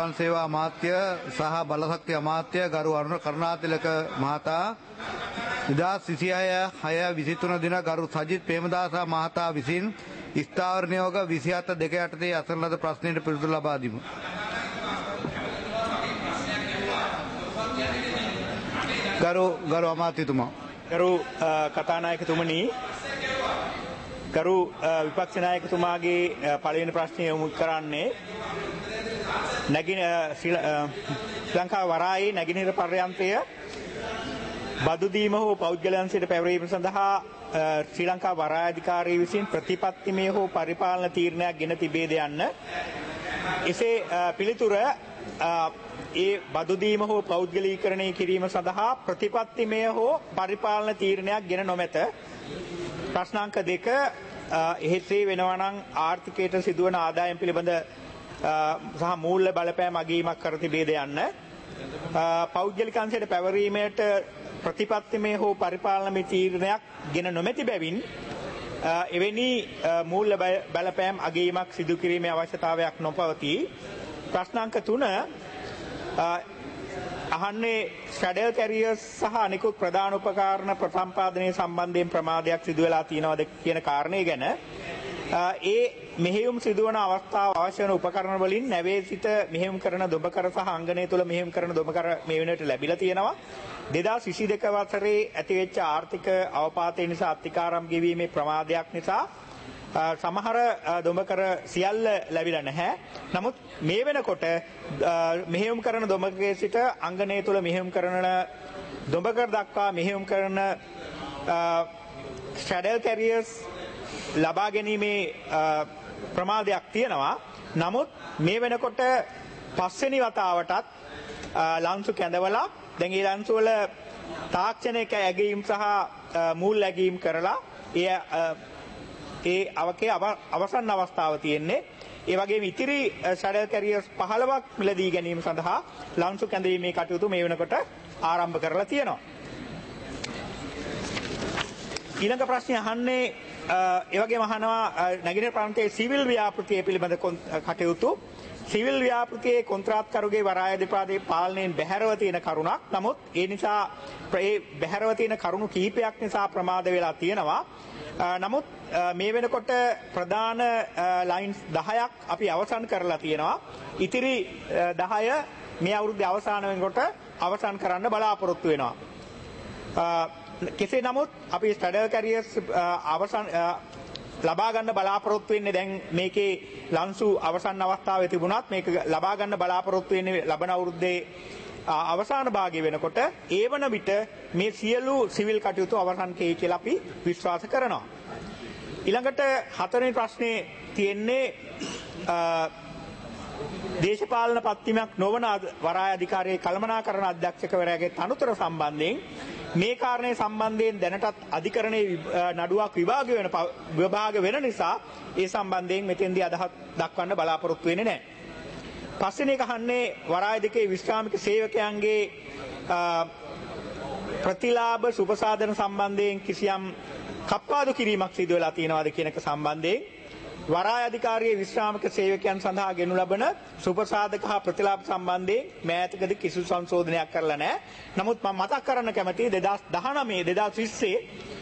සේවා අමාත්‍ය සහ බලශක්ති අමාත්‍ය ගරු අරුණ කරුණාතිලක මහතා 2026/6/23 දින ගරු සජිත් ප්‍රේමදාස මහතා විසින් ස්ථාවර නියෝග 27/2 යටතේ අසන ලද ප්‍රශ්නයට පිළිතුරු ලබා දෙමු. ගරු අමාත්‍යතුමා. ගරු කතානායකතුමනි, ගරු විපක්ෂ නායකතුමාගේ පළවෙනි ප්‍රශ්නය යොමු කරන්නේ ශ්‍රී ලංකා වරායේ නැගෙනහිර පර්යන්තය බදු දීම හෝ පෞද්ගලයන් සිට පැවරීම සඳහා ශ්‍රී ලංකා වරාය අධිකාරිය විසින් ප්‍රතිපත්තිමය හෝ පරිපාලන තීරණයක් ගෙන තිබේද යන්න. එසේ පිළිතුර ඒ බදු දීම හෝ පෞද්ගලීකරණය කිරීම සඳහා ප්‍රතිපත්තිමය හෝ පරිපාලන තීරණයක් ගෙන නොමැත. ප්‍රශ්නාංක 2 එහෙත්සේ වෙනවා නම් ආර්ථිකයට සිදුවන ආදායම් පිළිබඳ සහ මූල්‍ය බලපෑම් අගීමක් කර තිබේද යන්න. පෞද්ගලික අංශයට පැවරීමට ප්‍රතිපත්තිමය හෝ පරිපාලනමය තීරණයක් ගෙන නොමැති බැවින් එවැනි මූල්‍ය බලපෑම් අගීමක් සිදු කිරීමේ අවශ්‍යතාවයක් නොපවතී. ප්‍රශ්නාංක 3 අහන්නේ ෂැඩල් කැරියර්ස් සහ අනිකුත් ප්‍රධාන උපකරණ ප්‍රසම්පාදනයේ සම්බන්ධයෙන් ප්‍රමාදයක් සිදු වෙලා තියෙනවද කියන කාරණේ ගැන. ඒ මෙහෙයුම් සිදුවන අවස්ථාව අවශ්‍ය වන උපකරණ වලින් නැවේ සිට මෙහෙයුම් කරන දොඹකර සහ අංගනය තුළ මෙහෙයුම් කරන දොඹකර මේ වෙනට ලැබිලා තියෙනවා. 2022 වසරේ ඇතිවෙච්ච ආර්ථික අවපාතය නිසා අත්තිකාරම් ගෙවීමේ ප්‍රමාදයක් නිසා සමහර දොඹකර සියල්ල ලැබිලා නැහැ. නමුත් මේ වෙනකොට මෙහෙයුම් කරන දොඹකරේ සිට අංගනය තුළ මෙහෙයුම් කරන දොඹකර දක්වා මෙහෙයුම් කරන ෂැඩල් කැරියර්ස් ලබා ගැනීමේ ප්‍රමාදයක් තියෙනවා. නමුත් මේ වෙනකොට පස්වෙනි වතාවටත් ලන්සු කැඳවලා දැන් ඒ ලන්සු වල තාක්ෂණික ඇගීම් සහ මූල් ඇගීම් කරලා ඒ අවසන් අවස්ථාව තියෙන්නේ. ඒ වගේම ඉතිරි ෂැඩල් කැරියර්ස් 15ක් මිලදී ගැනීම සඳහා ලන්සු කැඳවීමේ කටයුතු මේ වෙනකොට ආරම්භ කරලා තියෙනවා. ඊළඟ ප්‍රශ්නය අහන්නේ ඒ වගේම අහනවා නැගෙනහිර ප්‍රාන්තයේ සිවිල් ව්‍යාපෘතිය පිළිබඳ කටයුතු. සිවිල් ව්‍යාපෘතියේ කොන්ත්‍රාත්කරුගේ වරාය දෙපාර්තමේන්තුවේ පාලනයෙන් බැහැරව තියෙන කරුණක්. නමුත් ඒ නිසා ඒ බැහැරව තියෙන කරුණු කිහිපයක් නිසා ප්‍රමාද වෙලා තියෙනවා. නමුත් මේ වෙනකොට ප්‍රධාන ලයින්ස් 10ක් අපි අවසන් කරලා තියෙනවා. ඉතිරි 10 මේ අවුරුද්දේ අවසාන වෙනකොට අවසන් කරන්න බලාපොරොත්තු වෙනවා. කෙසේ නමුත් අපි ෂැඩල් කැරියර්ස් අවසන් ලබා ගන්න බලාපොරොත්තු වෙන්නේ දැන් මේකේ ලන්සු අවසන් අවස්ථාවේ තිබුණත් මේක ලබා ගන්න බලාපොරොත්තු වෙන්නේ ලබන අවුරුද්දේ අවසාන භාගය වෙනකොට ඒ වන විට මේ සියලු සිවිල් කටයුතු අවසන් කෙයි කියලා අපි විශ්වාස කරනවා. ඊළඟට හතරවෙනි ප්‍රශ්නේ තියෙන්නේ දේශපාලන පත්තිමක් නොවන වරාය අධිකාරියේ කළමනාකරණ අධ්‍යක්ෂකවරයාගේ තනතුර සම්බන්ධයෙන් මේ කාරණේ සම්බන්ධයෙන් දැනටත් අධිකරණයේ නඩුවක් විභාග වෙන නිසා ඒ සම්බන්ධයෙන් මෙතෙන්දී අදහස් දක්වන්න බලාපොරොත්තු වෙන්නේ නැහැ. පස්වෙනි එක අහන්නේ වරාය දෙකේ විශ්‍රාමික සේවකයන්ගේ ප්‍රතිලාභ සුපසාධන සම්බන්ධයෙන් කිසියම් කප්පාදු කිරීමක් සිදු වෙලා තියෙනවද කියන එක සම්බන්ධයෙන් වරාය අධිකාරියේ විශ්‍රාමික සේවකයන් සඳහා ගෙනු ලබන සුපසාධක හා ප්‍රතිලාභ සම්බන්ධයෙන් මෑතකදී කිසිදු සංශෝධනයක් කරලා නැහැ. නමුත් මම මතක් කරන්න කැමතියි 2019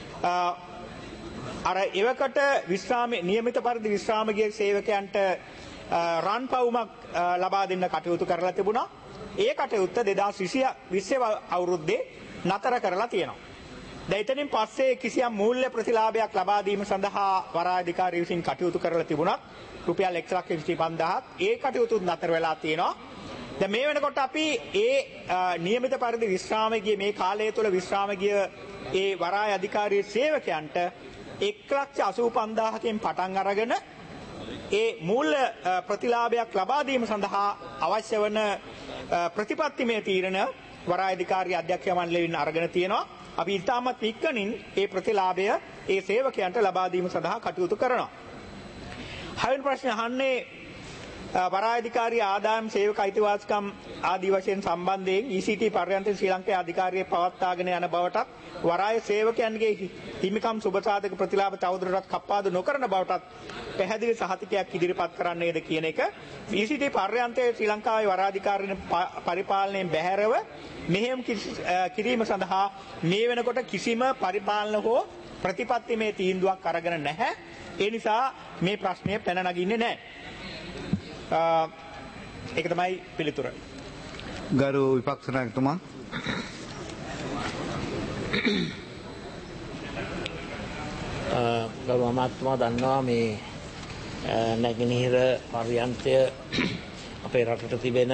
අර එවකට නියමිත පරිදි විශ්‍රාම ගිය සේවකයන්ට රන් පවුමක් ලබා දෙන්න කටයුතු කරලා තිබුණා. ඒ කටයුත්ත 2020 අවුරුද්දේ නතර කරලා තියෙනවා. දැන් එතනින් පස්සේ කිසියම් මූල්‍ය ප්‍රතිලාභයක් ලබා දීම සඳහා වරාය අධිකාරිය විසින් කටයුතු කරලා තිබුණත් රුපියල් 1,25,000ක් ඒ කටයුතු නතර වෙලා තියෙනවා. දැන් මේ වෙනකොට අපි ඒ නියමිත පරිදි විශ්‍රාම ගිය මේ කාලය තුළ විශ්‍රාම ගිය ඒ වරාය අධිකාරියේ සේවකයන්ට 1,85,000කින් පටන් අරගෙන ඒ මූල්‍ය ප්‍රතිලාභයක් ලබා දීම සඳහා අවශ්‍ය වන ප්‍රතිපත්තිමය තීරණ වරාය අධිකාරිය අධ්‍යක්ෂ මණ්ඩලයෙන් අරගෙන තියෙනවා. අපි ඉතාමත් ඉක්මනින් ඒ ප්‍රතිලාභය ඒ සේවකයන්ට ලබා දීම සඳහා කටයුතු කරනවා. හයවෙනි ප්‍රශ්නේ අහන්නේ වරායධිකාරී ආදායම් සේවක අයිතිවාසිකම් ආදී වශයෙන් සම්බන්ධයෙන් ECT පර්යන්තයේ ශ්‍රී ලංකාවේ අධිකාරිය පවත්වාගෙන යන බවටත් වරාය සේවකයන්ගේ හිමිකම් සුබසාධක ප්‍රතිලාභ තවදුරටත් කප්පාදු නොකරන බවටත් පැහැදිලි සහතිකයක් ඉදිරිපත් කරන්නේද කියන එක ECT පර්යන්තයේ ශ්‍රී ලංකාවේ වරාධිකාරීන් පරිපාලනයෙන් බැහැරව මෙහෙයුම් කිරීම සඳහා මේ වෙනකොට කිසිම පරිපාලන හෝ ප්‍රතිපත්තිමය තීන්දුවක් අරගෙන නැහැ. ඒ නිසා මේ ප්‍රශ්නය පැන නගින්නේ නැහැ. ඒක තමයි පිළිතුර. ගරු විපක්ෂ නායකතුමා. ගරු අමාත්‍යතුමා දන්නවා මේ නැගෙනහිර පර්යන්තය අපේ රටට තිබෙන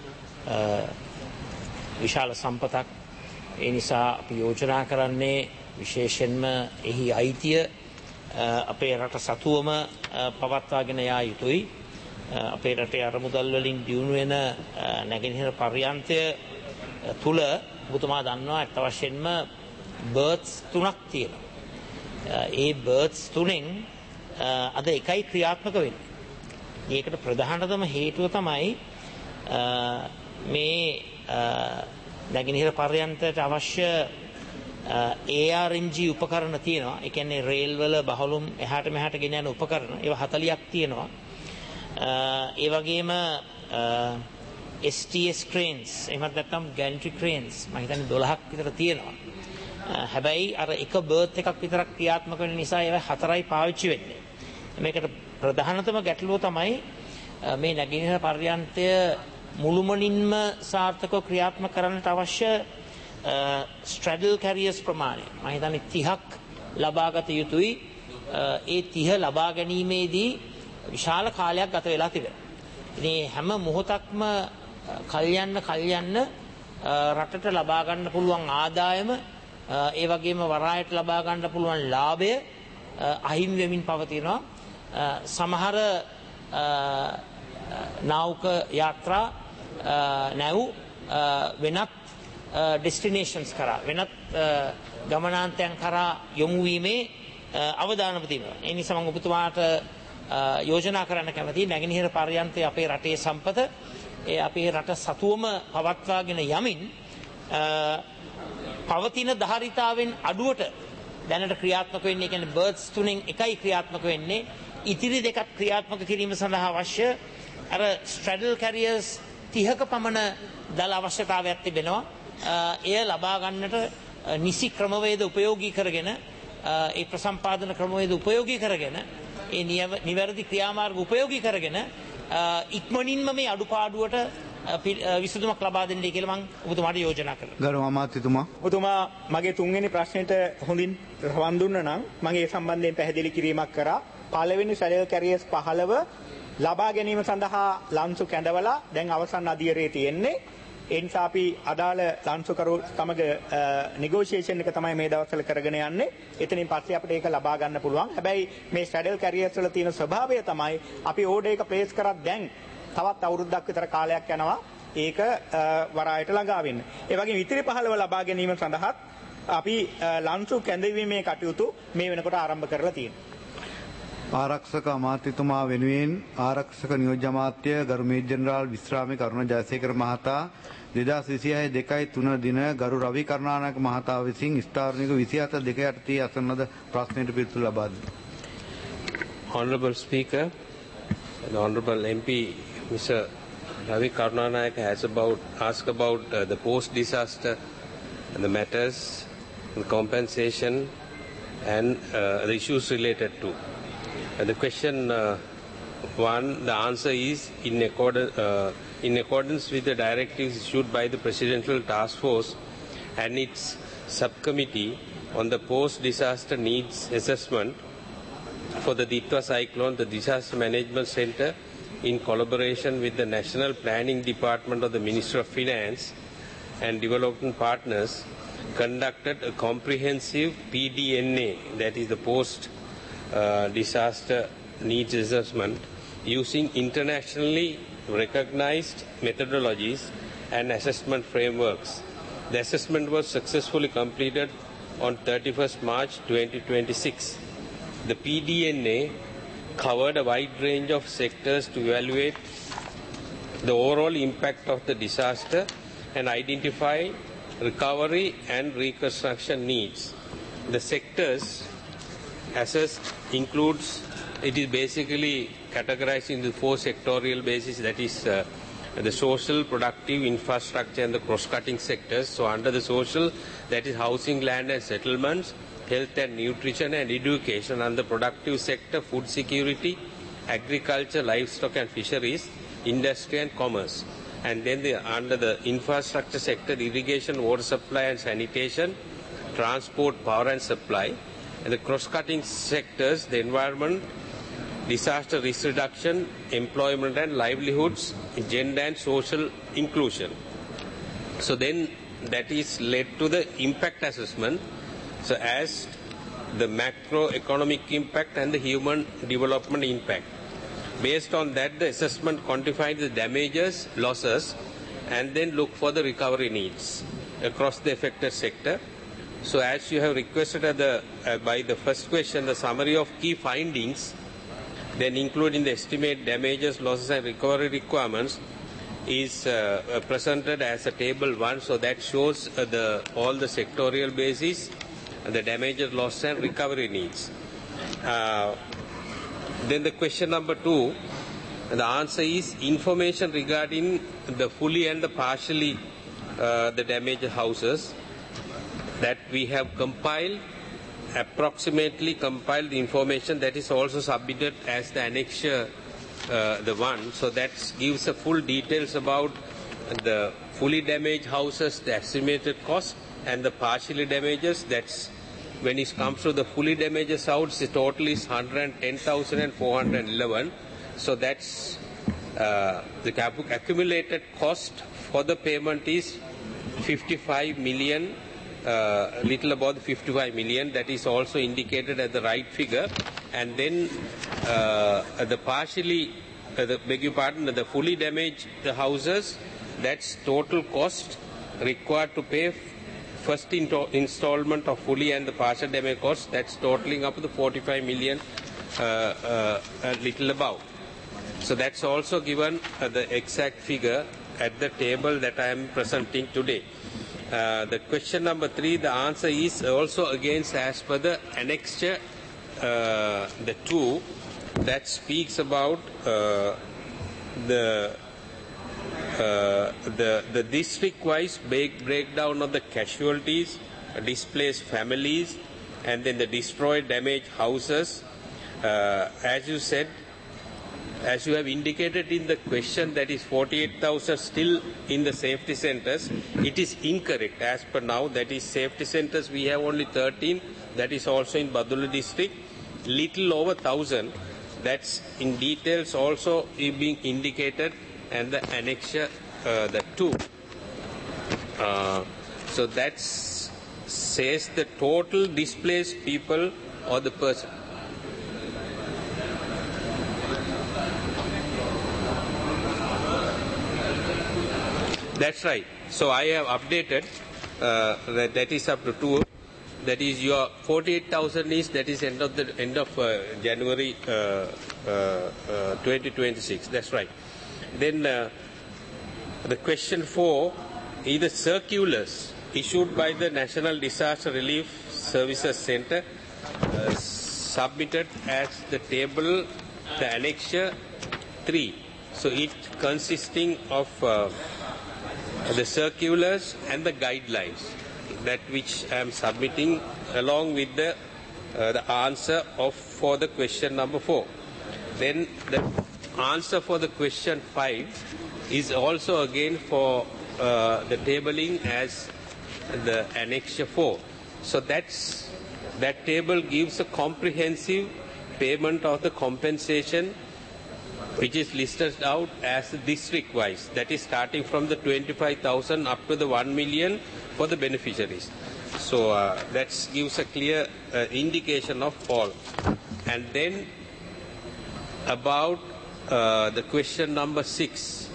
විශාල සම්පතක්. ඒ නිසා අපි යෝජනා කරන්නේ විශේෂයෙන්ම එහි අයිතිය අපේ රට සතුවම පවත්වාගෙන යා යුතුයි. අපේ රටේ අරමුදල් වලින් දියුණු වෙන නැගෙනහිර පර්යන්තය තුල ඔබතුමා දන්නවා අත් වශයෙන්ම බර්ත්ස් 3ක් තියෙනවා. ඒ බර්ත්ස් 3න් අද එකයි ක්‍රියාත්මක වෙන්නේ. ඒකට ප්‍රධානතම හේතුව තමයි මේ නැගෙනහිර පර්යන්තයට අවශ්‍ය ARNG උපකරණ තියෙනවා. ඒ කියන්නේ රේල් වල බහලුම් එහාට මෙහාට ගෙන යන උපකරණ. ඒවා 40ක් තියෙනවා. ඒ වගේම STS cranes එහෙමත් නැත්නම් gantry cranes මම හිතන්නේ 12ක් විතර තියෙනවා. හැබැයි අර එක බර්ත් එකක් විතරක් ක්‍රියාත්මක වෙන නිසා ඒවා 4යි පාවිච්චි වෙන්නේ. මේකට ප්‍රධානතම ගැටලුව තමයි මේ නැගෙනහිර පර්යන්තය මුළුමනින්ම සාර්ථකව ක්‍රියාත්මක කරන්නට අවශ්‍ය straddle carriers ප්‍රමාණය. මම හිතන්නේ 30ක් ලබාගත යුතුයි. ඒ 30 ලබා ගැනීමේදී විශාල කාලයක් ගත වෙලා තිබෙනවා. ඉතින් හැම මොහොතක්ම කල්යන්න රටට ලබා ගන්න පුළුවන් ආදායම ඒ වගේම වරායට ලබා ගන්න පුළුවන් ලාභය අහිමි වෙමින් පවතිනවා. සමහර නාවක යාත්‍රා නැව් වෙනත් ඩෙස්ටිනේෂන්ස් කරා වෙනත් ගමනාන්තයන් කරා යොමු වීමේ අවදානම තියෙනවා. ඒ නිසා මම ඔබතුමාට යෝජනා කරන්න කැමතියි නැගෙනහිර පර්යන්තයේ අපේ රටේ සම්පත ඒ අපේ රට සතුවම පවත්වාගෙන යමින් පවතින ධාරිතාවෙන් අඩුවට දැනට ක්‍රියාත්මක වෙන්නේ කියන්නේ බර්ත්ස් 3න් එකයි ක්‍රියාත්මක වෙන්නේ. ඉතිරි දෙකක් ක්‍රියාත්මක කිරීම සඳහා අවශ්‍ය අර ස්ට්‍රැඩල් කැරියර්ස් 30ක පමණ දල අවශ්‍යතාවයක් තිබෙනවා. එය ලබා ගන්නට නිසි ක්‍රමවේද උපයෝගී කරගෙන ඒ ප්‍රසම්පාදන ක්‍රමවේද උපයෝගී කරගෙන ඒ නිවැරදි ක්‍රියාමාර්ග උපයෝගී කරගෙන ඉක්මනින්ම මේ අඩුපාඩුවට විසඳුමක් ලබා දෙන්නයි කියලා මම ඔබතුමාට යෝජනා කරනවා. ගරු අමාත්‍යතුමා. ඔබතුමා මගේ තුන්වෙනි ප්‍රශ්නෙට හොඳින් සවන් දුන්නා නම් මම ඒ සම්බන්ධයෙන් පැහැදිලි කිරීමක් කරා. පළවෙනි ස්ට්‍රැඩල් කැරියර්ස් 15 ලබා ගැනීම සඳහා ලන්සු කැඳවලා දැන් අවසන් අධීරයේ තියෙන්නේ. ඒ නිසා අපි අදාළ ලන්සුකරු සමග නෙගෝෂියේෂන් එක තමයි මේ දවස්වල කරගෙන යන්නේ. එතනින් පස්සේ අපිට ඒක ලබා ගන්න පුළුවන්. හැබැයි මේ ස්ට්‍රැඩල් කැරියර්ස් වල තියෙන ස්වභාවය තමයි අපි ඕඩර් එක ප්ලේස් කරත් දැන් තවත් අවුරුද්දක් විතර කාලයක් යනවා ඒක වරායට ළඟා වෙන්න. ඒ වගේම ඉතිරි 15 ලබා ගැනීම සඳහාත් අපි ලන්සු කැඳවීමේ කටයුතු මේ වෙනකොට ආරම්භ කරලා තියෙනවා. ආරක්ෂක අමාත්‍යතුමා වෙනුවෙන් ආරක්ෂක නියෝජ්‍ය අමාත්‍ය ගරු මේජර් ජෙනරාල් විශ්‍රාමික අරුණ ජයසේකර මහතා 2026 2-3 දින ගරු රවි කරුණානායක මහතා විසින් ස්ථාවරණික 27 2 යටතේ අසන ලද ප්‍රශ්නයට පිළිතුරු ලබා දෙනවා. Honorable Speaker, the Honorable MP Mr. Ravi Karunanayake has asked about the post-disaster and the matters, the compensation and the issues related to. The question one, the answer is in accordance with the directives issued by the Presidential Task Force and its subcommittee on the post-disaster needs assessment for the Ditwa cyclone, the Disaster Management Center, in collaboration with the National Planning Department of the Ministry of Finance and Development Partners, conducted a comprehensive PDNA, that is the post-disaster needs assessment, using internationally recognized methodologies and assessment frameworks. The assessment was successfully completed on 31st March 2026. The PDNA covered a wide range of sectors to evaluate the overall impact of the disaster and identify recovery and reconstruction needs. The sectors assessed includes, it is basically categorized into 4 sectorial bases, that is the social, productive, infrastructure and the cross-cutting sectors. So under the social, that is housing, land and settlements, health and nutrition and education. Under the productive sector, food security, agriculture, livestock and fisheries, industry and commerce. And then under the infrastructure sector, irrigation, water supply and sanitation, transport, power and supply. And the cross-cutting sectors, the environment, disaster risk reduction, employment and livelihoods, gender and social inclusion. So then that is led to the impact assessment. So as the macroeconomic impact and the human development impact. Based on that, the assessment quantified the damages, losses, and then look for the recovery needs across the affected sector. So as you have requested by the first question, the summary of key findings, then including the estimate damages, losses and recovery requirements is presented as a table 1. So that shows all the sectorial basis, the damages, loss and recovery needs. Then the question number 2, the answer is information regarding the fully and the partially the damaged houses that we have compiled, approximately compiled the information that is also submitted as the annexure the 1. So that gives a full details about the fully damaged houses, the estimated cost, and the partially damages. That's when it comes to the fully damaged house, the total is 110,411. So that's the accumulated cost for the payment is 55 million, little above 55 million. That is also indicated at the right figure. And then the partially, beg your pardon, the fully damaged houses, that's total cost required to pay first installment of fully and the partial damage cost, that's totaling up to 45 million, a little above. So that's also given the exact figure at the table that I am presenting today. The question number 3, the answer is also against as per the annexure the 2 that speaks about the district-wise breakdown of the casualties, displaced families, and then the destroyed, damaged houses. As you said, as you have indicated in the question, that is 48,000 still in the safety centers. It is incorrect as per now. That is safety centers we have only 13. That is also in Badulla district. Little over 1,000. That's in details also being indicated. And the annexure, the 2. So that says the total displaced people or the person. That's right. So I have updated that is up to 2. That is your 48,000 is, that is end of January 2026. That's right. Then the question 4 is the circulars issued by the National Disaster Relief Services Centre submitted as the table, the annexure 3. So it consisting of the circulars and the guidelines, that which I am submitting along with the answer for the question number 4. Then the answer for the question 5 is also again for the tabling as the annexure 4. So that table gives a comprehensive payment of the compensation which is listed out as district-wise. That is starting from the 25,000 up to the 1 million for the beneficiaries. So that gives a clear indication of all. And then about the question number 6,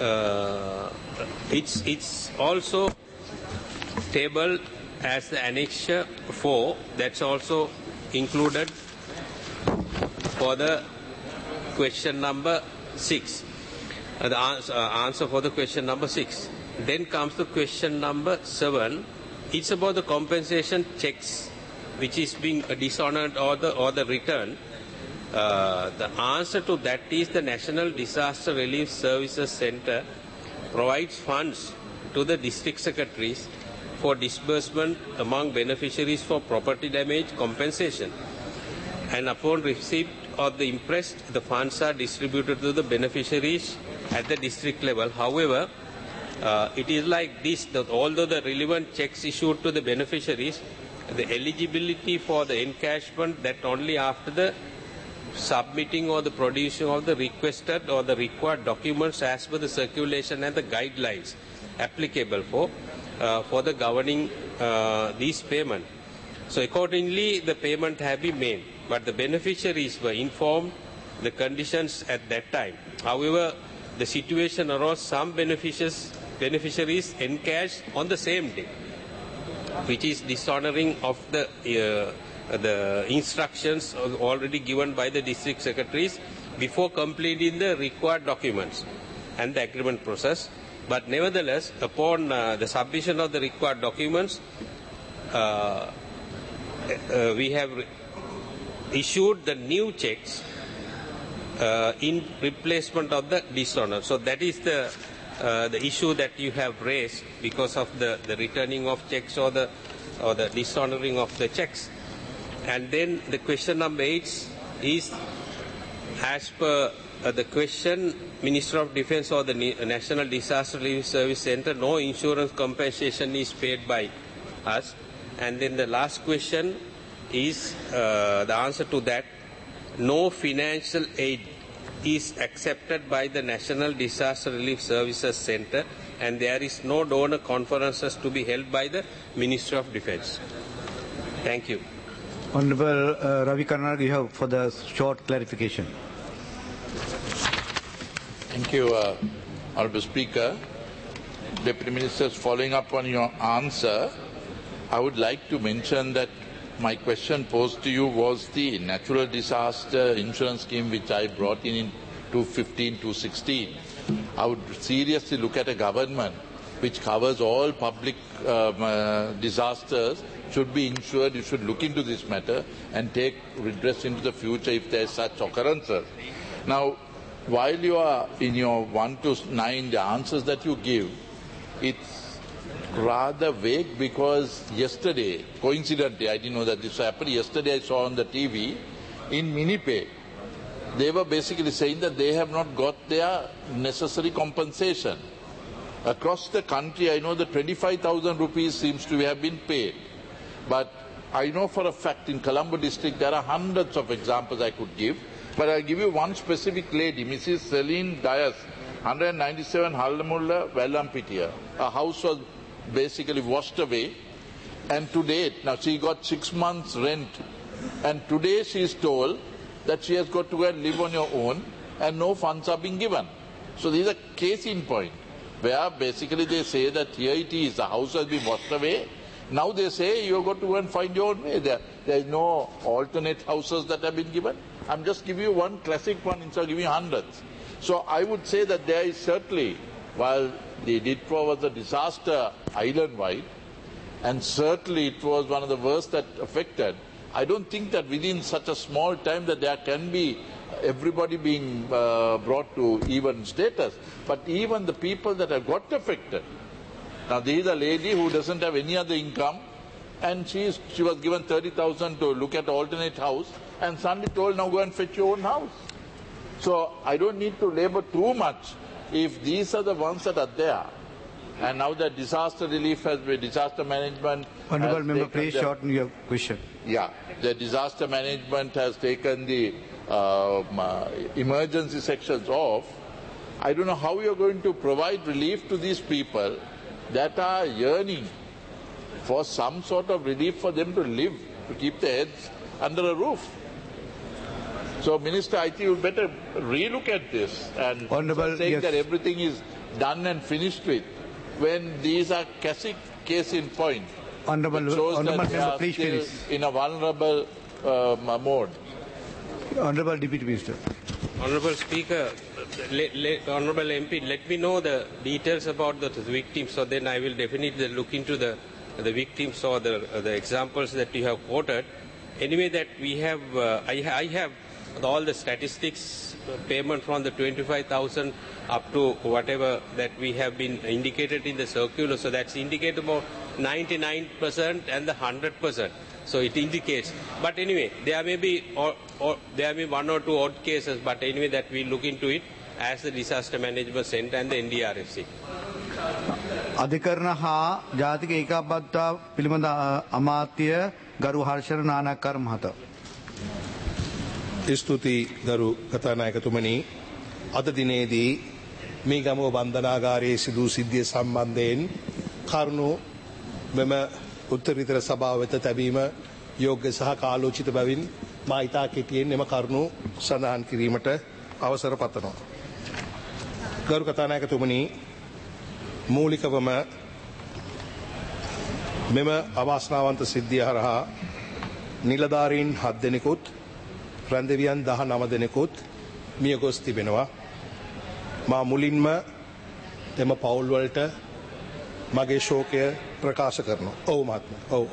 it's also tabled as the annexure 4. That's also included for the question number 6. the answer for the question number 6. Then comes the question number 7. It's about the compensation checks which is being dishonored or the return. The answer to that is the National Disaster Relief Services Centre provides funds to the district secretaries for disbursement among beneficiaries for property damage compensation. And upon receipt of the impressed, the funds are distributed to the beneficiaries at the district level. However, it is like this, that although the relevant checks issued to the beneficiaries, the eligibility for the encashment that only after the submitting or the producing of the requested or the required documents as per the circulation and the guidelines applicable for the governing these payment. So accordingly, the payment have been made, but the beneficiaries were informed the conditions at that time. However, the situation arose some beneficiaries encashed on the same day, which is dishonoring of the instructions already given by the district secretaries before completing the required documents and the agreement process. But nevertheless, upon the submission of the required documents, we have issued the new checks in replacement of the dishonor. So that is the issue that you have raised because of the returning of checks or the dishonoring of the checks. And then the question number 8 is, as per the question, Minister of Defence or the National Disaster Relief Service Centre, no insurance compensation is paid by us. And then the last question is the answer to that, no financial aid is accepted by the National Disaster Relief Services Centre, and there is no donor conferences to be held by the Ministry of Defence. Thank you. Honorable Ravi Karnanaga, you have for the short clarification. Thank you, Honorable Speaker. Deputy Ministers, following up on your answer, I would like to mention that my question posed to you was the natural disaster insurance scheme which I brought in 2015-2016. I would seriously look at a government which covers all public disasters should be insured. You should look into this matter and take redress into the future if there is such occurrences. Now, while you are in your 1 to 9, the answers that you give, it's rather vague because yesterday, coincidentally, I didn't know that this happened, yesterday I saw on the TV, in Minipay, they were basically saying that they have not got their necessary compensation. Across the country, I know that 25,000 rupees seems to have been paid. But I know for a fact in Colombo district there are hundreds of examples I could give. But I'll give you one specific lady, Mrs. Celine Dias, 197 Hallamulla, Vellampitiya. Her house was basically washed away. And to date, now she got 6 months rent. And today she is told that she has got to go and live on her own and no funds are being given. So these are case in point, where basically they say that here it is, the house has been washed away. Now they say you have got to go and find your own way. There is no alternate houses that have been given. I'm just giving you one classic one instead of giving hundreds. So I would say that there is certainly, while the DITPRO was a disaster island-wide, and certainly it was one of the worst that affected, I don't think that within such a small time that there can be everybody being brought to even status. But even the people that have got affected. Now there is a lady who doesn't have any other income, and she was given 30,000 to look at alternate house, and suddenly told, now go and fetch your own house. So I don't need to labor too much if these are the ones that are there. And now that disaster relief has been, disaster management. Honourable Member, please shorten your question. Yeah, the disaster management has taken the emergency sections off. I don't know how you're going to provide relief to these people that are yearning for some sort of relief for them to live, to keep their heads under a roof. So, Minister, I think you better relook at this and saying that everything is done and finished with, when these are case in point. Honourable Member, please finish. In a vulnerable mode. Honourable Deputy Minister. Honourable Speaker, Honorable MP, let me know the details about the victims, so then I will definitely look into the victims or the examples that you have quoted. Anyway, that we have, I have all the statistics, payment from the 25,000 up to whatever that we have been indicated in the circular. So that's indicated about 99% and the 100%. So it indicates. But anyway, there may be there may be one or two odd cases. But anyway, that we look into it as the Disaster Management Center and the NDRFC. අධිකරණ හා ජාතික ඒකාබද්ධතා පිළිබඳ අමාත්‍ය ගරු හර්ෂණ නානක්කර මහතා. ස්තුති ගරු කතානායකතුමනි, අද දිනේදී මේ ගමුව බන්ධනාගාරයේ සිදු සිද්ධිය සම්බන්ධයෙන් කරුණු මෙම උත්තරීතර සභාව වෙත තැබීම යෝග්‍ය සහ කාලෝචිත බැවින් මා ඉතා කෙටියෙන් එම කරුණු සඳහන් කිරීමට අවසර පතනවා. ගරු කතානායකතුමනි, මූලිකවම මෙම අවාසනාවන්ත සිද්ධිය හරහා නිලධාරීන් 7 දෙනෙකුත් රැඳවියන් 19 දෙනෙකුත් මිය ගොස් තිබෙනවා. මා මුලින්ම එම පවුල් වලට මගේ ශෝකය ප්‍රකාශ කරනවා. ඔව් මහත්මයා. ඔව්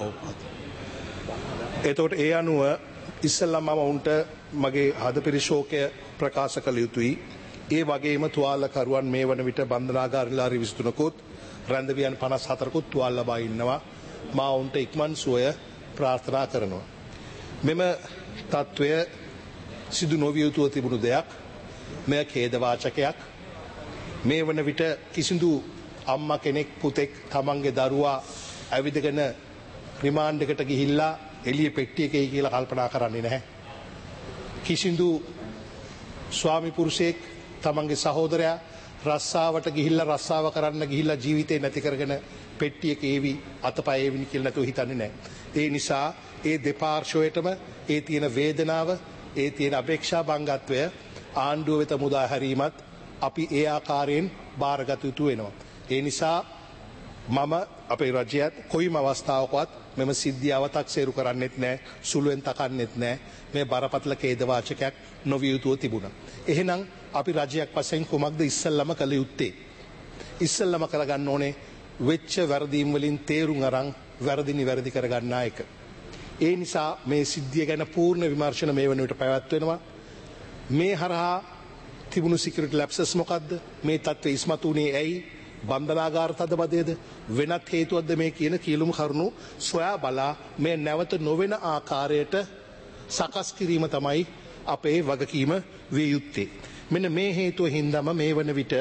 එතකොට ඒ අනුව ඉස්සෙල්ලා මම උන්ට මගේ හදපිරි ශෝකය ප්‍රකාශ කළ යුතුයි. ඒ වගේම තුවාලකරුවන් මේ වන විට බන්ධනාගාර නිලධාරී 23කුත් රැඳවියන් 54කුත් තුවාල ලබා ඉන්නවා. මා උන්ට ඉක්මන් සුවය ප්‍රාර්ථනා කරනවා. මෙම තත්ත්වය සිදු නොවිය යුතුව තිබුණු දෙයක්. මෙය ඛේදවාචකයක්. මේ වන විට කිසිදු අම්මා කෙනෙක් පුතෙක් තමන්ගේ දරුවා ඇවිදගෙන රිමාන්ඩ් එකට ගිහිල්ලා එළිය පෙට්ටියකයි කියලා කල්පනා කරන්නේ නැහැ. කිසිදු ස්වාමි පුරුෂයෙක් තමන්ගේ සහෝදරයා රස්සාවට ගිහිල්ලා රස්සාව කරන්න ගිහිල්ලා ජීවිතේ නැති කරගෙන පෙට්ටියක ඒවි අතපය ඒවිනි කියලා නැතුව හිතන්නේ නැහැ. ඒ නිසා ඒ දෙපාර්ශ්වයටම ඒ තියෙන වේදනාව, ඒ තියෙන අපේක්ෂා බංගත්වය ආණ්ඩුව වෙත මුදා හැරීමත් අපි ඒ ආකාරයෙන් බාරගත යුතු වෙනවා. ඒ නිසා මම අපේ රජයත් කොයිම අවස්ථාවකවත් මෙම සිද්ධිය අව탁සේරු කරන්නෙත් නැහැ, සුළුෙන් තකන්නෙත් නැහැ. මේ බරපතල ඛේදවාචකයක් නොවිය යුතුව තිබුණා. එහෙනම් අපි රජයක් වශයෙන් කුමක්ද ඉස්සෙල්ලම කළ යුත්තේ? ඉස්සෙල්ලම කරගන්න ඕනේ වෙච්ච වැරදීම් වලින් තේරුම් අරන් වැරදි නිවැරදි කරගන්න එක. ඒ නිසා මේ සිද්ධිය ගැන පූර්ණ විමර්ශන මේ වන විට පැවැත්වෙනවා. මේ හරහා තිබුණු සිකියුරිටි ලැප්සස් මොකද්ද? මේ තත්ත්වය ඉස්මතු වුණේ ඇයි? බන්ධනාගාර තදබදයේද වෙනත් හේතුවක්ද මේ කියන කීලුම කරුණු සොයා බලා මේ නැවත නොවන ආකාරයට සකස් කිරීම තමයි අපේ වගකීම විය යුත්තේ. මෙන්න මේ හේතුව හින්දාම මේ වන විට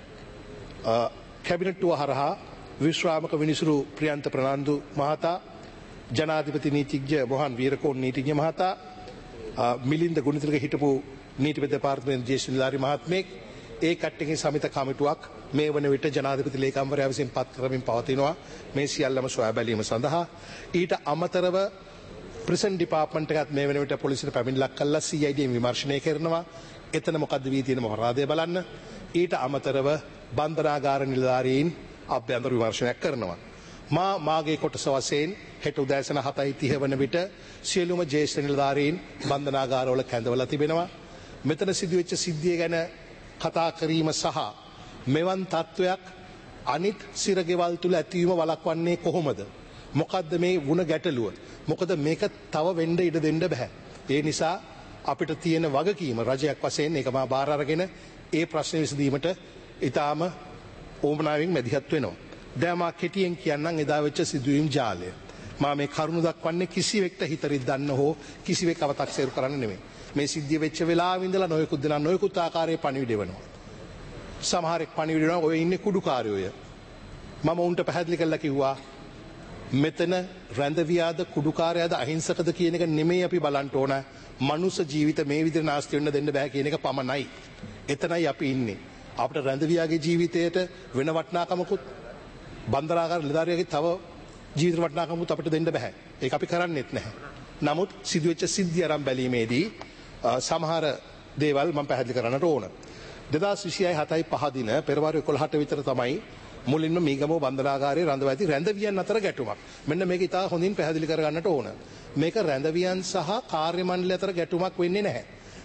කැබිනට්ටුව හරහා විශ්‍රාමක විනිසුරු ප්‍රියන්ත ප්‍රනාන්දු මහතා, ජනාධිපති නීතිඥ මොහන් වීරකෝන් නීතිඥ මහතා, මිලින්ද ගුණතිලක හිටපු නීතිපති දෙපාර්තමේන්තු ජ්‍යෙෂ්ඨ නිලධාරී මහත්මයෙක්, ඒ කට්ටියගේ සමිත කමිටුවක් මේ වන විට ජනාධිපති ලේකම්වරයා විසින් පත් කරමින් පවතිනවා මේ සියල්ලම සොයා බැලීම සඳහා. ඊට අමතරව ප්‍රිසන් ඩිපාර්ට්මන්ට් එකත් මේ වන විට පොලිසියට පැමිණිල්ලක් කළා CID විමර්ශනය කරනවා. එතන මොකද්ද වී තියෙන මොහරාදය බලන්න. ඊට අමතරව බන්ධනාගාර නිලධාරීන් අභ්‍යන්තර විමර්ශනයක් කරනවා. මාගේ කොටස වශයෙන් හෙට උදෑසන 7:30 වන විට සියලුම ජ්‍යෙෂ්ඨ නිලධාරීන් බන්ධනාගාරවල කැඳවලා තිබෙනවා. මෙතන සිදුවෙච්ච සිද්ධිය ගැන කතා කිරීම සහ මෙවන් තත්වයක් අනිත් සිරගෙවල් තුල ඇතිවීම වළක්වන්නේ කොහොමද? මොකද්ද මේ වුණ ගැටලුව? මොකද මේක තව වෙන්න ඉඩ දෙන්න බෑ. ඒ නිසා අපිට තියෙන වගකීම රජයක් වශයෙන් ඒක මා බාර අරගෙන ඒ ප්‍රශ්න විසඳීමට ඊටාම ඕමනාවෙන් මැදිහත් වෙනවා. දැන් මා කෙටියෙන් කියන්නම් එදා වෙච්ච සිදුවීම් ජාලය. මා මේ කරුණ දක්වන්නේ කිසිවෙක්ට හිතරින් දන්න හෝ කිසිවෙක් අව탁සේරු කරන්න නෙමෙයි. මේ සිද්ධිය වෙච්ච වෙලාවෙ ඉඳලා නොයෙකුත් දෙනා නොයෙකුත් ආකාරයේ පණිවිඩ වෙනවා. සමහරෙක් පණිවිඩ වෙනවා ඔය ඉන්නේ කුඩුකාරයෝය. මම උන්ට පැහැදිලි කරලා කිව්වා මෙතන රැඳවියාද කුඩුකාරයාද අහිංසකද කියන එක නෙමෙයි අපි බලන්න ඕන. මනුෂ්‍ය ජීවිත මේ විදිහට නාස්ති වෙන්න දෙන්න බෑ කියන එක පමණයි. එතනයි අපි ඉන්නේ. අපිට රැඳවියාගේ ජීවිතයට වෙන වටිනාකමකුත් බන්ධනාගාර නිලධාරියාගේ තව ජීවිත වටිනාකමකුත් අපිට දෙන්න බෑ. ඒක අපි කරන්නේත් නැහැ. නමුත් සිදුවෙච්ච සිද්ධිය අරන් බැලීමේදී සමහර දේවල් මම පැහැදිලි කරන්නට ඕන. 2026 7/5 දින පෙරවාරු 11ට විතර තමයි මුලින්ම මීගමුව බන්ධනාගාරයේ රඳවා ඇති රැඳවියන් අතර ගැටුමක්. මෙන්න මේක ඉතා හොඳින් පැහැදිලි කරගන්නට ඕන. මේක රැඳවියන් සහ කාර්ය මණ්ඩලය අතර ගැටුමක් වෙන්නේ නැහැ.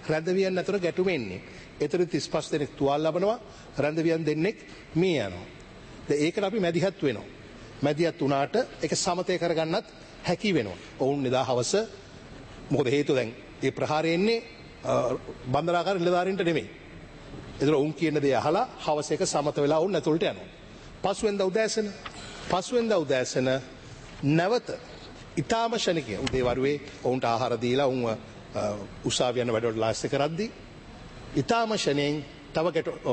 රැඳවියන් අතර ගැටුම එන්නේ. ඒතර 35 දෙනෙක් තුවාල ලබනවා, රැඳවියන් දෙන්නෙක් මිය යනවා. ඒකට අපි මැදිහත් වෙනවා. මැදිහත් වුණාට ඒක සමතය කරගන්නත් හැකි වෙනවා. ඔවුන් එදා හවස මොකද හේතුව දැන් ඒ ප්‍රහාරය එන්නේ බන්ධනාගාර නිලධාරීන්ට නෙමෙයි. ඒතර ඔවුන් කියන දේ අහලා හවස එක සමත වෙලා ඔවුන් ඇතුළට යනවා. පසුවෙන්දා උදෑසන නැවත ඊටාම ශනිකය උදේ වරුවේ ඔවුන්ට ආහාර දීලා ඔවුන් උසාවිය යන වැඩවලට ලාස්ති කරද්දී ඊටාම ශනෙන් තව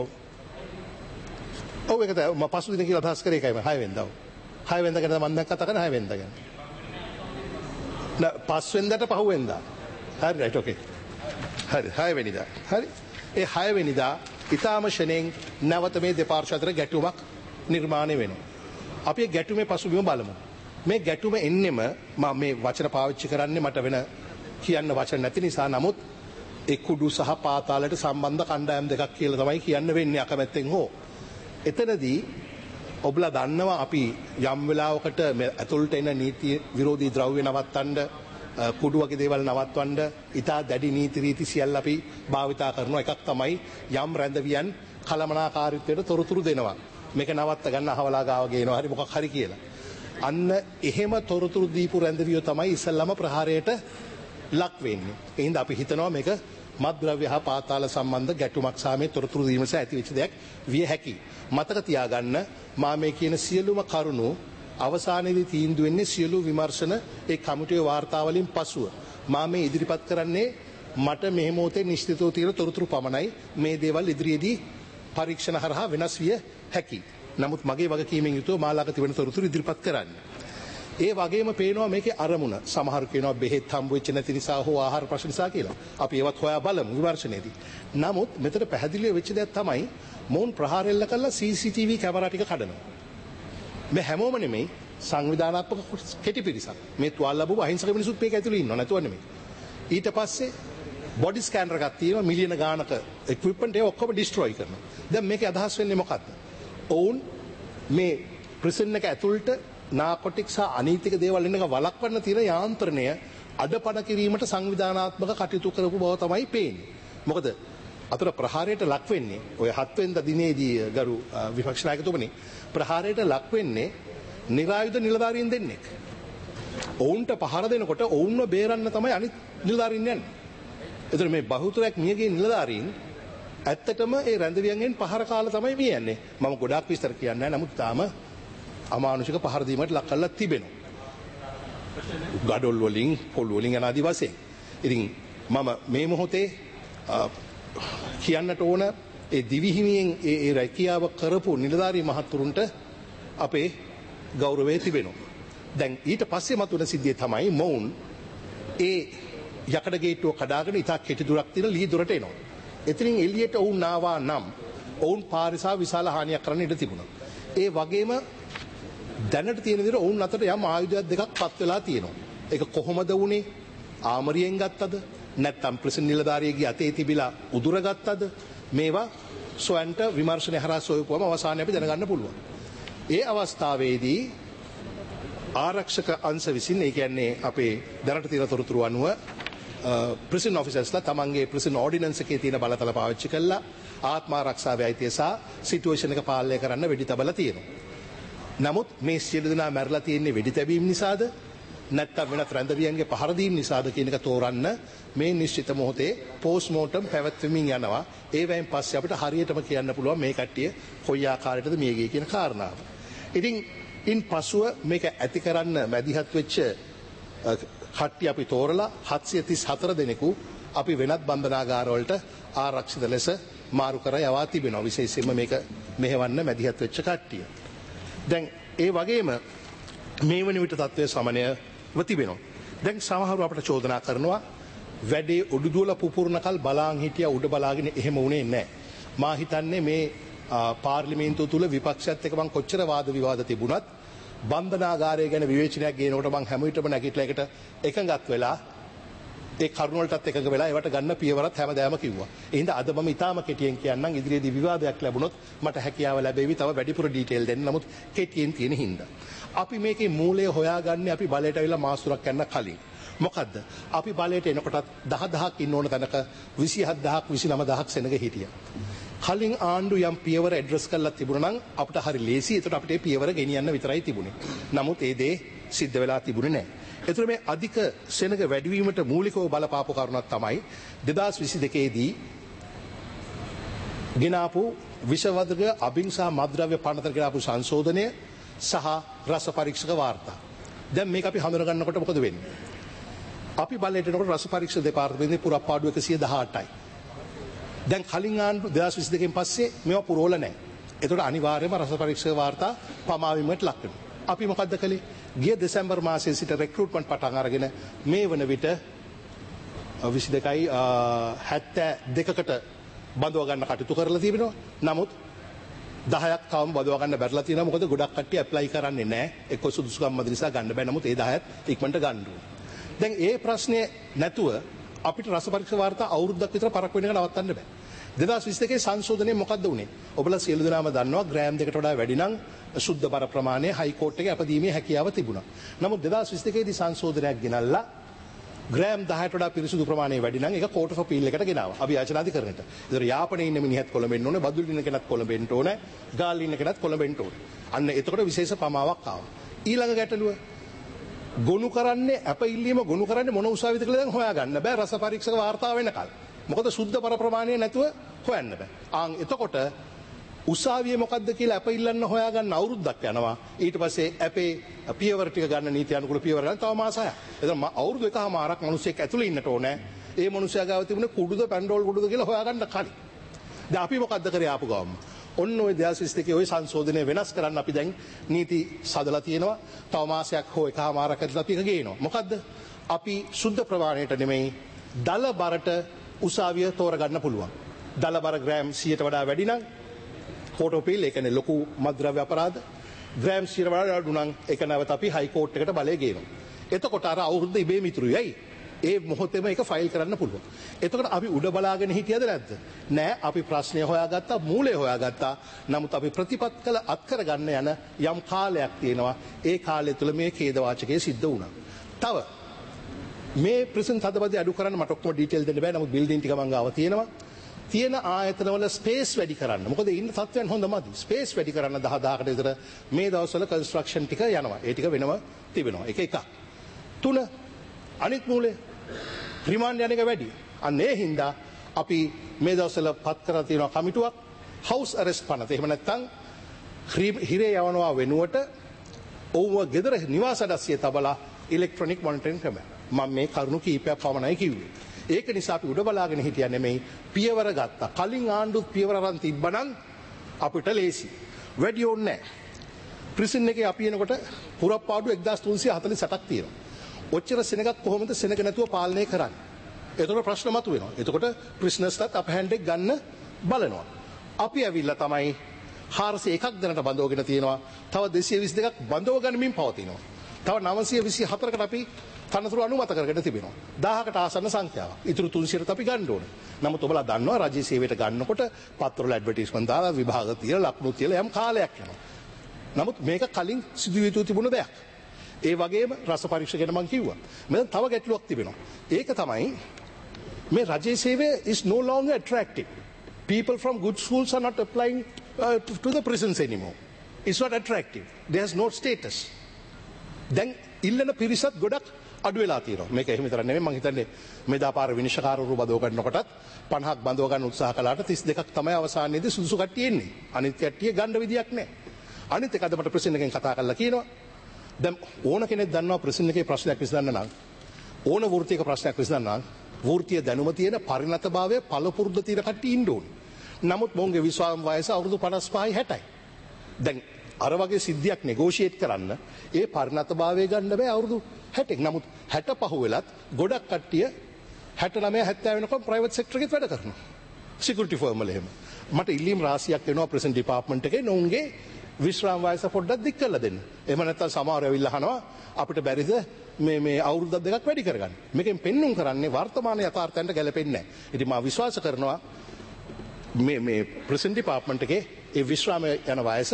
ඔව් ඒක තමයි මම පසු දින කියලා අදහස් කරේ ඒකයි මම 6 වෙනිදා. 6 වෙනිදා ගැන මම දැන් කතා කරන්නේ 6 වෙනිදා ගැන. නෑ 5 වෙනිදාට පහුවෙනිදා. හරි රයිට් ඕකේ. හරි 6 වෙනිදා. හරි. ඒ 6 වෙනිදා ඊටාම ශනෙන් නැවත මේ දෙපාර්ශ්ව අතර ගැටුමක් නිර්මාණය වෙනවා. අපි ඒ ගැටුමේ පසුබිම බලමු. මේ ගැටුම එන්නෙම මම මේ වචන පාවිච්චි කරන්නේ මට වෙන කියන්න වචන නැති නිසා. නමුත් ඒ කුඩු සහ පාතාලයට සම්බන්ධ කණ්ඩායම් දෙකක් කියලා තමයි කියන්න වෙන්නේ අකමැත්තෙන් හෝ. එතනදී ඔබලා දන්නවා අපි යම් වෙලාවකට ඇතුළට එන නීති විරෝධී ද්‍රව්‍ය නවත්තන්න කුඩු වගේ දේවල් නවත්වන්න ඉතා දැඩි නීති රීති සියල්ල අපි භාවිතා කරන එකක් තමයි යම් රැඳවියන් කළමනාකාරීත්වයට තොරතුරු දෙනවා. මේක නවත්ත ගන්න අහවලා ගාව ගේනවා හරි මොකක් හරි කියලා. අන්න එහෙම තොරතුරු දීපු රැඳවියෝ තමයි ඉස්සල්ලාම ප්‍රහාරයට ලක් වෙන්නේ. ඒ හින්දා අපි හිතනවා මේක මත්ද්‍රව්‍ය හා පාතාල සම්බන්ධ ගැටුමක් සහ මේ තොරතුරු දීම නිසා ඇතිවෙච්ච දෙයක් විය හැකියි. මතක තියාගන්න මා මේ කියන සියලුම කරුණු අවසානයේදී තීන්දුව වෙන්නේ සියලු විමර්ශන ඒ කමිටුවේ වාර්තාවලින් පසුව. මා මේ ඉදිරිපත් කරන්නේ මට මේ මොහොතේ නිශ්චිතව තියෙන තොරතුරු පමණයි. මේ දේවල් ඉදිරියේදී පරීක්ෂණ හරහා වෙනස් විය හැකියි. නමුත් මගේ වගකීමෙන් යුතුව මා ළඟ තිබෙන තොරතුරු ඉදිරිපත් කරන්න. ඒ වගේම පේනවා මේකේ අරමුණ. සමහරු කියනවා බෙහෙත් හම්බ වෙච්ච නැති නිසා හෝ ආහාර ප්‍රශ්න නිසා කියලා. අපි ඒවත් හොයා බලමු විමර්ශනයේදී. නමුත් මෙතන පැහැදිලිව වෙච්ච දෙයක් තමයි මොවුන් ප්‍රහාරෙල්ල කළා CCTV කැමරා ටික කඩනවා. මේ හැමෝම නෙමෙයි සංවිධානාත්මක කෙටි පිරිසක්. මේ තුවාල ලැබුව අහිංසක මිනිසුත් මේක ඇතුළේ ඉන්නව නැතුව නෙමෙයි. ඊට පස්සේ බොඩි ස්කෑනර් එකක් තියෙනවා මිලියන ගානක equipment ඒ ඔක්කොම destroy කරනවා. දැන් මේකේ අදහස් වෙන්නේ මොකක්ද? ඔවුන් මේ ප්‍රිසන් එක ඇතුළට නාකොටික් සහ අනීතික දේවල් එන්න එක වළක්වන්න තියෙන යාන්ත්‍රණය අඩපණ කිරීමට සංවිධානාත්මක කටයුතු කරපු බව තමයි පේන්නේ. මොකද අතර ප්‍රහාරයට ලක් වෙන්නේ ඔය 7 වෙනිදා දිනේදී ගරු විපක්ෂ නායකතුමනි ප්‍රහාරයට ලක් වෙන්නේ නිරායුධ නිලධාරීන් දෙන්නෙක්. ඔවුන්ට පහර දෙනකොට ඔවුන්ව බේරන්න තමයි අනිත් නිලධාරීන් යන්නේ. ඒතර මේ බහුතරයක් මියගේ නිලධාරීන් ඇත්තටම ඒ රැඳවියන්ගෙන් පහර කාලා තමයි මිය යන්නේ. මම ගොඩාක් විස්තර කියන්නේ නැහැ. නමුත් තාම අමානුෂික පහර දීමට ලක් කරලා තිබෙනවා. ගඩොල් වලින් පොල් වලින් යන ආදි වශයෙන්. ඉතින් මම මේ මොහොතේ කියන්නට ඕන ඒ දිවිහිමියෙන් ඒ රැකියාව කරපු නිලධාරී මහත්තුරුන්ට අපේ ගෞරවය තිබෙනවා. දැන් ඊට පස්සේ මතුවෙන සිද්ධිය තමයි මොවුන් ඒ යකඩ ගේට්ටුව කඩාගෙන ඉතා කෙටි දුරක් තියෙන ලී දොරට එනවා. එතනින් එළියට ඔවුන් ආවා නම් ඔවුන් පාරිසා විශාල හානියක් කරන්න ඉඩ තිබුණා. ඒ වගේම දැනට තියෙන විදිහට ඔවුන් අතට යම් ආයුධයක් දෙකක් පත් වෙලා තියෙනවා. ඒක කොහොමද වුනේ? ආමරියෙන් ගත්තද? නැත්නම් ප්‍රිසන් නිලධාරියගේ අතේ තිබිලා උදුරගත්තද? මේවා සොයන්ට විමර්ශනය හරහා සොයපුවම අවසානයේ අපි දැනගන්න පුළුවන්. ඒ අවස්ථාවේදී ආරක්ෂක අංශ විසින් ඒ කියන්නේ අපේ දැනට තියෙන තොරතුරු අනුව ප්‍රිසන් ඔෆිසර්ස්ලා තමන්ගේ ප්‍රිසන් ඕඩිනන්ස් එකේ තියෙන බලතල පාවිච්චි කළා ආත්ම ආරක්ෂාවේ අයිතිය සහ සිටුේෂන් එක පාලනය කරන්න වෙඩි තබලා තියෙනවා. නමුත් මේ සියලු දෙනා මැරලා තියෙන්නේ වෙඩි තැබීම නිසාද නැත්නම් වෙනත් රැඳවියන්ගේ පහර දීම නිසාද කියන එක තෝරන්න මේ නිශ්චිත මොහොතේ පෝස්ට් මෝටම් පැවැත්වෙමින් යනවා. ඒ වයින් පස්සේ අපිට හරියටම කියන්න පුළුවන් මේ කට්ටිය කොයි ආකාරයටද මිය ගියේ කියන කාරණාව. ඉතින් ඉන් පසුව මේක ඇති කරන්න මැදිහත් වෙච්ච කට්ටිය අපි තෝරලා 734 දෙනෙකු අපි වෙනත් බන්ධනාගාරවලට ආරක්ෂිත ලෙස මාරු කර යවා තිබෙනවා. විශේෂයෙන්ම මේක මෙහෙවන්න මැදිහත් වෙච්ච කට්ටිය. දැන් ඒ වගේම මේ වන විට තත්ත්වය සමනයව තිබෙනවා. දැන් සමහරව අපට චෝදනා කරනවා වැඩේ උඩුදුවල පුපුරනකල් බලාන් හිටියා උඩ බලාගෙන එහෙම වුණේ නැහැ. මා හිතන්නේ මේ පාර්ලිමේන්තුව තුල විපක්ෂයත් එක්ක මම කොච්චර වාද විවාද තිබුණත් බන්ධනාගාරය ගැන විවේචනයක් ගේනකොට මම හැම විටම නැගිටලා එකට එකඟත් වෙලා ඒ කරුණ වලටත් එකඟ වෙලා ඒවට ගන්න පියවරත් හැමදාම කිව්වා. ඒ හින්දා අද මම ඊටාම කෙටියෙන් කියන්නම් ඉදිරියේදී විවාදයක් ලැබුණොත් මට හැකියාව ලැබෙවි තව වැඩිපුර ඩීටේල් දෙන්න. නමුත් කෙටියෙන් තියෙන හින්දා අපි මේකේ මූලය හොයාගන්නේ අපි බලයට අවිලා මාසුරක් යන්න කලින්. මොකද්ද? අපි බලයට එනකොටත් 10000ක් ඉන්න ඕන තැනක 27000ක් 29000ක් සෙනග හිටියා. කලින් ආණ්ඩු යම් පියවර ඇඩ්‍රස් කරලා තිබුණා නම් අපිට හරි ලේසි. ඒකට අපිට ඒ පියවර ගෙනියන්න විතරයි තිබුණේ. නමුත් ඒ දේ සිද්ධ වෙලා තිබුණේ නැහැ. ඒතර මේ අධික සෙනග වැඩිවීමට මූලිකව බලපාපු කාරණාවක් තමයි 2022 දී ගෙනාපු විෂවර්ග අභිංසා මද්ද්‍රව්‍ය පනතට ගෙනාපු සංශෝධනය සහ රස පරීක්ෂක වාර්තා. දැන් මේක අපි හඳුනා ගන්නකොට මොකද වෙන්නේ? අපි බලයට එනකොට රස පරීක්ෂක දෙපාර්තමේන්තුවේ පුරප්පාඩු 118යි. දැන් කලින් ආණ්ඩු 2022 පස්සේ මේවා පුරවල නැහැ. ඒතකොට අනිවාර්යයෙන්ම රස පරීක්ෂක වාර්තා පමාවීමට ලක් වෙනවා. අපි මොකද්ද කළේ? ගිය දෙසැම්බර් මාසයේ සිට රෙක්‍රූට්මන්ට් පටන් අරගෙන මේ වන විට 22යි 72කට බඳව ගන්න කටයුතු කරලා තිබෙනවා. නමුත් 10ක් තවම බඳව ගන්න බැරිලා තියෙනවා. මොකද ගොඩක් කට්ටිය ඇප්ලයි කරන්නේ නැහැ. එක්ක සුදුසුකම් මත නිසා ගන්න බෑ. නමුත් ඒ 10ත් ඉක්මනට ගන්න ඕනේ. දැන් ඒ ප්‍රශ්නේ නැතුව අපිට රස පරීක්ෂා වාර්තා අවුරුද්දක් විතර පරක් වෙන එක නවත්තන්න බෑ. 2022 සංශෝධනයේ මොකද්ද උනේ? ඔබලා සියලු දෙනාම දන්නවා ග්‍රෑම් දෙකට වඩා වැඩි නම් සුද්ධ බර ප්‍රමාණය හයි කෝට් එකේ අපදීමේ හැකියාව තිබුණා. නමුත් 2022 දී සංශෝධනයක් ගෙනල්ලා ග්‍රෑම් 10ට වඩා පිරිසුදු ප්‍රමාණය වැඩි නම් ඒක කෝට් ඔෆ් අපීල් එකට ගෙනාවා. අභියාචනාධිකරණයට. ඒතර යාපනයේ ඉන්න මිනිහත් කොළඹෙන්න ඕනේ, බදුල්ල ඉන්න කෙනත් කොළඹෙන්න ඕනේ, ගාල්ල ඉන්න කෙනත් කොළඹෙන්න ඕනේ. අන්න එතකොට විශේෂ පමාවක් ආවා. ඊළඟ ගැටලුව ගොනු කරන්නේ අප ඉල්ලීම ගොනු කරන්නේ මොන උසාවියද කියලා දැන් හොයාගන්න බෑ රස පරීක්ෂක වාර්තාව වෙනකල්. මොකද සුද්ධ පර ප්‍රමාණය නැතුව හොයන්න බෑ. එතකොට උසාවිය මොකද්ද කියලා අප ඉල්ලන්න හොයාගන්න අවුරුද්දක් යනවා. ඊට පස්සේ අපේ පියවර ටික ගන්න නීති අනුකූල පියවර ගන්න තව මාස 6ක්. එතන අවුරුදු එකමාරක් මිනිස්සෙක් ඇතුළේ ඉන්නට ඕනේ. ඒ මිනිස්සයා ගාව තිබුණේ කුඩුද පැන්ඩෝල් කුඩුද කියලා හොයාගන්න කලින්. දැන් අපි මොකද්ද කරේ ආපු ගමන්? ඔන්න ඔය 2022 ඔය සංශෝධනය වෙනස් කරන්න අපි දැන් නීති සදලා තියෙනවා. තව මාසයක් හෝ එකමාරක් ඇතුළත අපි එක ගේනවා. මොකද්ද? අපි සුද්ධ ප්‍රමාණයට නෙමෙයි දල බරට උසාවිය තෝරගන්න පුළුවන්. දල බර ග්‍රෑම් 100ට වඩා වැඩි නම් කෝට් ඔෆ් අපීල් ඒ කියන්නේ ලොකු මද්ද්‍රව්‍ය අපරාධ ග්‍රෑම් 100ට වඩා අඩු නම් ඒක නැවත අපි හයි කෝට් එකට බලය ගේනවා. එතකොට අර අවුරුද්ද ඉබේම ඉතුරුයි. ඇයි? ඒ මොහොතේම ඒක ෆයිල් කරන්න පුළුවන්. එතකොට අපි උඩ බලාගෙන හිටියද නැද්ද? නෑ, අපි ප්‍රශ්නය හොයාගත්තා, මූලය හොයාගත්තා. නමුත් අපි ප්‍රතිපත් කළ අත්කර ගන්න යන යම් කාලයක් තියෙනවා. ඒ කාලය තුළ මේ ඛේදවාචකය සිද්ධ වුණා. තව මේ ප්‍රිසන් තදබදී අඩු කරන්න මට ඔක්කොම ඩීටේල් දෙන්න බෑ. නමුත් බිල්ඩින් ටික මං ගාව තියෙනවා. තියෙන ආයතනවල ස්පේස් වැඩි කරන්න. මොකද ඉන්න තත්ත්වයන් හොඳ මදි. ස්පේස් වැඩි කරන්න 10000කට විතර මේ දවස්වල කන්ස්ට්‍රක්ෂන් ටික යනවා. ඒ ටික වෙනම තිබෙනවා. එක එකක්. 3 අනිත් මූලය රිමාන්ඩ් යන එක වැඩි. අන්න ඒ හින්දා අපි මේ දවස්වල පත් කරලා තියෙනවා කමිටුවක් හවුස් අරෙස්ට් පනත. එහෙම නැත්නම් හිරේ යවනවා වෙනුවට ඔව්ව ගෙදර නිවාස අඩස්සිය තබලා ඉලෙක්ට්‍රොනික මොනිටරින් ක්‍රමය. මම මේ කරුණු කීපයක් පමණයි කිව්වේ. ඒක නිසා අපි උඩ බලාගෙන හිටියා නෙමෙයි පියවර ගත්තා. කලින් ආණ්ඩුත් පියවර අරන් තිබ්බනම් අපිට ලේසි. වැඩි ඕනේ නැහැ. ප්‍රිසන් එකේ අපි එනකොට පුරප්පාඩු 1348ක් තියෙනවා. ඔච්චර සෙනගක් කොහොමද සෙනග නැතුව පාලනය කරන්නේ? එතකොට ප්‍රශ්න මතුවෙනවා. එතකොට ප්‍රිසනර්ස්ටත් අප හැන්ඩ් එක ගන්න බලනවා. අපි ඇවිල්ලා තමයි 401ක් දැනට බඳවගෙන තියෙනවා. තව 222ක් බඳව ගනිමින් පවතිනවා. තව 924කට අපි තනතුරු අනුමත කරගෙන තිබෙනවා. 1000කට ආසන්න සංඛ්‍යාවක්. ඉතුරු 300ට අපි ගන්න ඕනේ. නමුත් ඔබලා දන්නවා රජයේ සේවයට ගන්නකොට පත්‍රවල ඇඩ්වර්ටයිස්මන්ට් දාලා විභාග තියලා ලකුණු තියලා යම් කාලයක් යනවා. නමුත් මේක කලින් සිදු වී තිබුණ දෙයක්. ඒ වගේම රස පරීක්ෂා ගැන මම කිව්වා. මෙතන තව ගැටලුවක් තිබෙනවා. ඒක තමයි මේ රජයේ සේවය is no longer attractive. People from good schools are not applying to the prisons anymore. It's not attractive. There has no status. දැන් ඉල්ලන පිරිසත් ගොඩක් අඩු වෙලා තියෙනවා. මේක එහෙම විතර නෙමෙයි මම හිතන්නේ මෙදා පාර විනිශ්චයකාරවරු බදව ගන්නකොටත් 50ක් බඳව ගන්න උත්සාහ කළාට 32ක් තමයි අවසානයේදී සුදුසු කට්ටිය එන්නේ. අනිත් කට්ටිය ගන්න විදියක් නැහැ. අනිත් එක අද මට ප්‍රසිද්ධ එකෙන් කතා කරලා කියනවා. දැන් ඕන කෙනෙක් දන්නවා ප්‍රසිද්ධ එකේ ප්‍රශ්නයක් විසඳන්න නම් ඕන වෘත්තියක ප්‍රශ්නයක් විසඳන්න නම් වෘත්තීය දැනුම තියෙන පරිණතභාවය පළපුරුද්ද තියෙන කට්ටිය ඉන්න ඕනේ. නමුත් මොන්ගේ විශ්වාස වයස අවුරුදු 55යි 60යි. දැන් අර වගේ සිද්ධියක් නෙගෝෂিয়েට් කරන්න ඒ පරිණතභාවය ගන්න බෑ අවුරුදු 60ක්. නමුත් 65 වෙලත් ගොඩක් කට්ටිය 69 70 වෙනකම් ප්‍රයිවට් සෙක්ටර් එකේ වැඩ කරනවා. සිකියුරිටි ෆර්ම් වල එහෙම. මට ඉල්ලීම් රාශියක් එනවා ප්‍රෙසන්ට් ඩිපාර්ට්මන්ට් එකේ නෝන්ගේ විශ්‍රාම වයස පොඩ්ඩක් දික් කරලා දෙන්න. එහෙම නැත්නම් සමහරව ඇවිල්ලා අහනවා අපිට බැරිද මේ අවුරුද්දක් දෙකක් වැඩි කරගන්න. මේකෙන් පෙන්눔 කරන්නේ වර්තමාන යථාර්ථයන්ට ගැලපෙන්නේ නැහැ. ඉතින් මම විශ්වාස කරනවා මේ ප්‍රෙසන්ට් ඩිපාර්ට්මන්ට් එකේ ඒ විශ්‍රාම යන වයස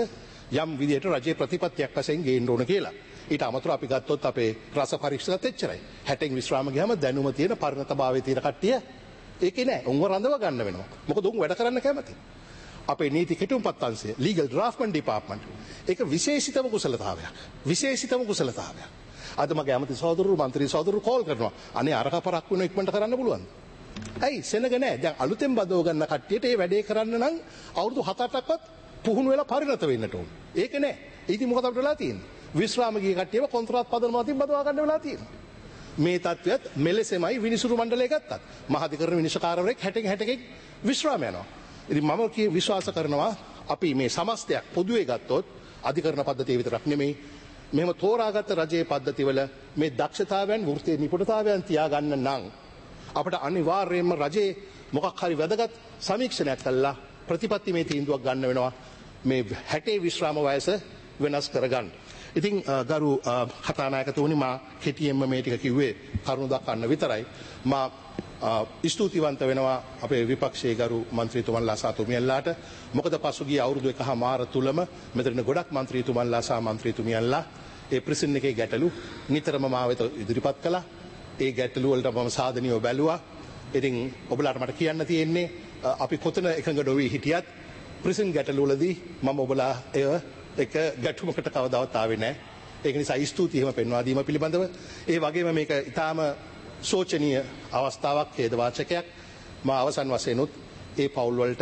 යම් විදිහට රජයේ ප්‍රතිපත්තියක් වශයෙන් ගේන්න ඕන කියලා. ඊට අමතරව අපි ගත්තොත් අපේ රස පරීක්ෂකත් එච්චරයි. 60න් විශ්‍රාම ගියාම දැනුම තියෙන පරිණතභාවයේ තියෙන කට්ටිය ඒකේ නෑ. උන්ව රඳව ගන්න වෙනවා. මොකද උන් වැඩ කරන්න කැමති. අපේ නීති කෙටුම්පත් අංශය ලීගල් ඩ්‍රාෆ්ට්මන්ට් ඩිපාර්ට්මන්ට් ඒක විශේෂිතම කුසලතාවයක්. විශේෂිතම කුසලතාවයක්. අද මගේ ඇමති සහෝදරරු මන්ත්‍රී සහෝදරරු කෝල් කරනවා. අනේ අරක පරක් වෙන ඉක්මනට කරන්න පුළුවන්. ඇයි සෙනග නෑ. දැන් අලුතෙන් බදව ගන්න කට්ටියට මේ වැඩේ කරන්න නම් අවුරුදු 7-8ක්වත් පුහුණු වෙලා පරිණත වෙන්නට ඕන. ඒක නෑ. ඉතින් මොකද අපිට වෙලා තියෙන්නේ? විශ්‍රාම ගිය කට්ටියව කොන්ත්‍රාත් පදනම අතින් බදවා ගන්න වෙලා තියෙනවා. මේ තත්ත්වයත් මෙලෙසමයි විනිසුරු මණ්ඩලය ගත්තත්. මහාධිකරණ විනිශ්චයකාරවරයෙක් 60ක විශ්‍රාම යනවා. ඉතින් මම විශ්වාස කරනවා අපි මේ සමස්තයක් පොදුවේ ගත්තොත් අධිකරණ පද්ධතිය විතරක් නෙමෙයි මෙහෙම තෝරාගත්ත රජයේ පද්ධතිවල මේ දක්ෂතාවයන් වෘත්තීය නිපුණතාවයන් තියාගන්න නම් අපිට අනිවාර්යයෙන්ම රජයේ මොකක් හරි වැදගත් සමීක්ෂණයක් කළා ප්‍රතිපත්තිමය තීන්දුවක් ගන්න වෙනවා මේ 60 විශ්‍රාම වයස වෙනස් කරගන්න. ඉතින් ගරු කතානායකතුමනි මා කෙටියෙන්ම මේ ටික කිව්වේ කරුණු දක්වන්න විතරයි. මා ස්තුතිවන්ත වෙනවා අපේ විපක්ෂයේ ගරු මන්ත්‍රීතුමන්ලා සහ තුමියන්ලාට. මොකද පසුගිය අවුරුදු 1.5 තුලම මෙතන ගොඩක් මන්ත්‍රීතුමන්ලා සහ මන්ත්‍රීතුමියන්ලා ඒ ප්‍රසින් එකේ ගැටලු නිතරම මා වෙත ඉදිරිපත් කළා. ඒ ගැටලු වලට මම සාධනීයව බැලුවා. ඉතින් ඔබලාට මට කියන්න තියෙන්නේ අපි කොතන එකඟ නොවී හිටියත් ප්‍රසින් ගැටලු වලදී මම ඔබලා එක ගැටුමකට කවදාවත් ආවේ නැහැ. ඒක නිසා ස්තුතියි එහෙම පෙන්වා දීම පිළිබඳව. ඒ වගේම මේක ඊටාම සෝචනීය අවස්ථාවක් ඛේදවාචකයක්. මා අවසන් වශයෙන් උත් ඒ පවුල් වලට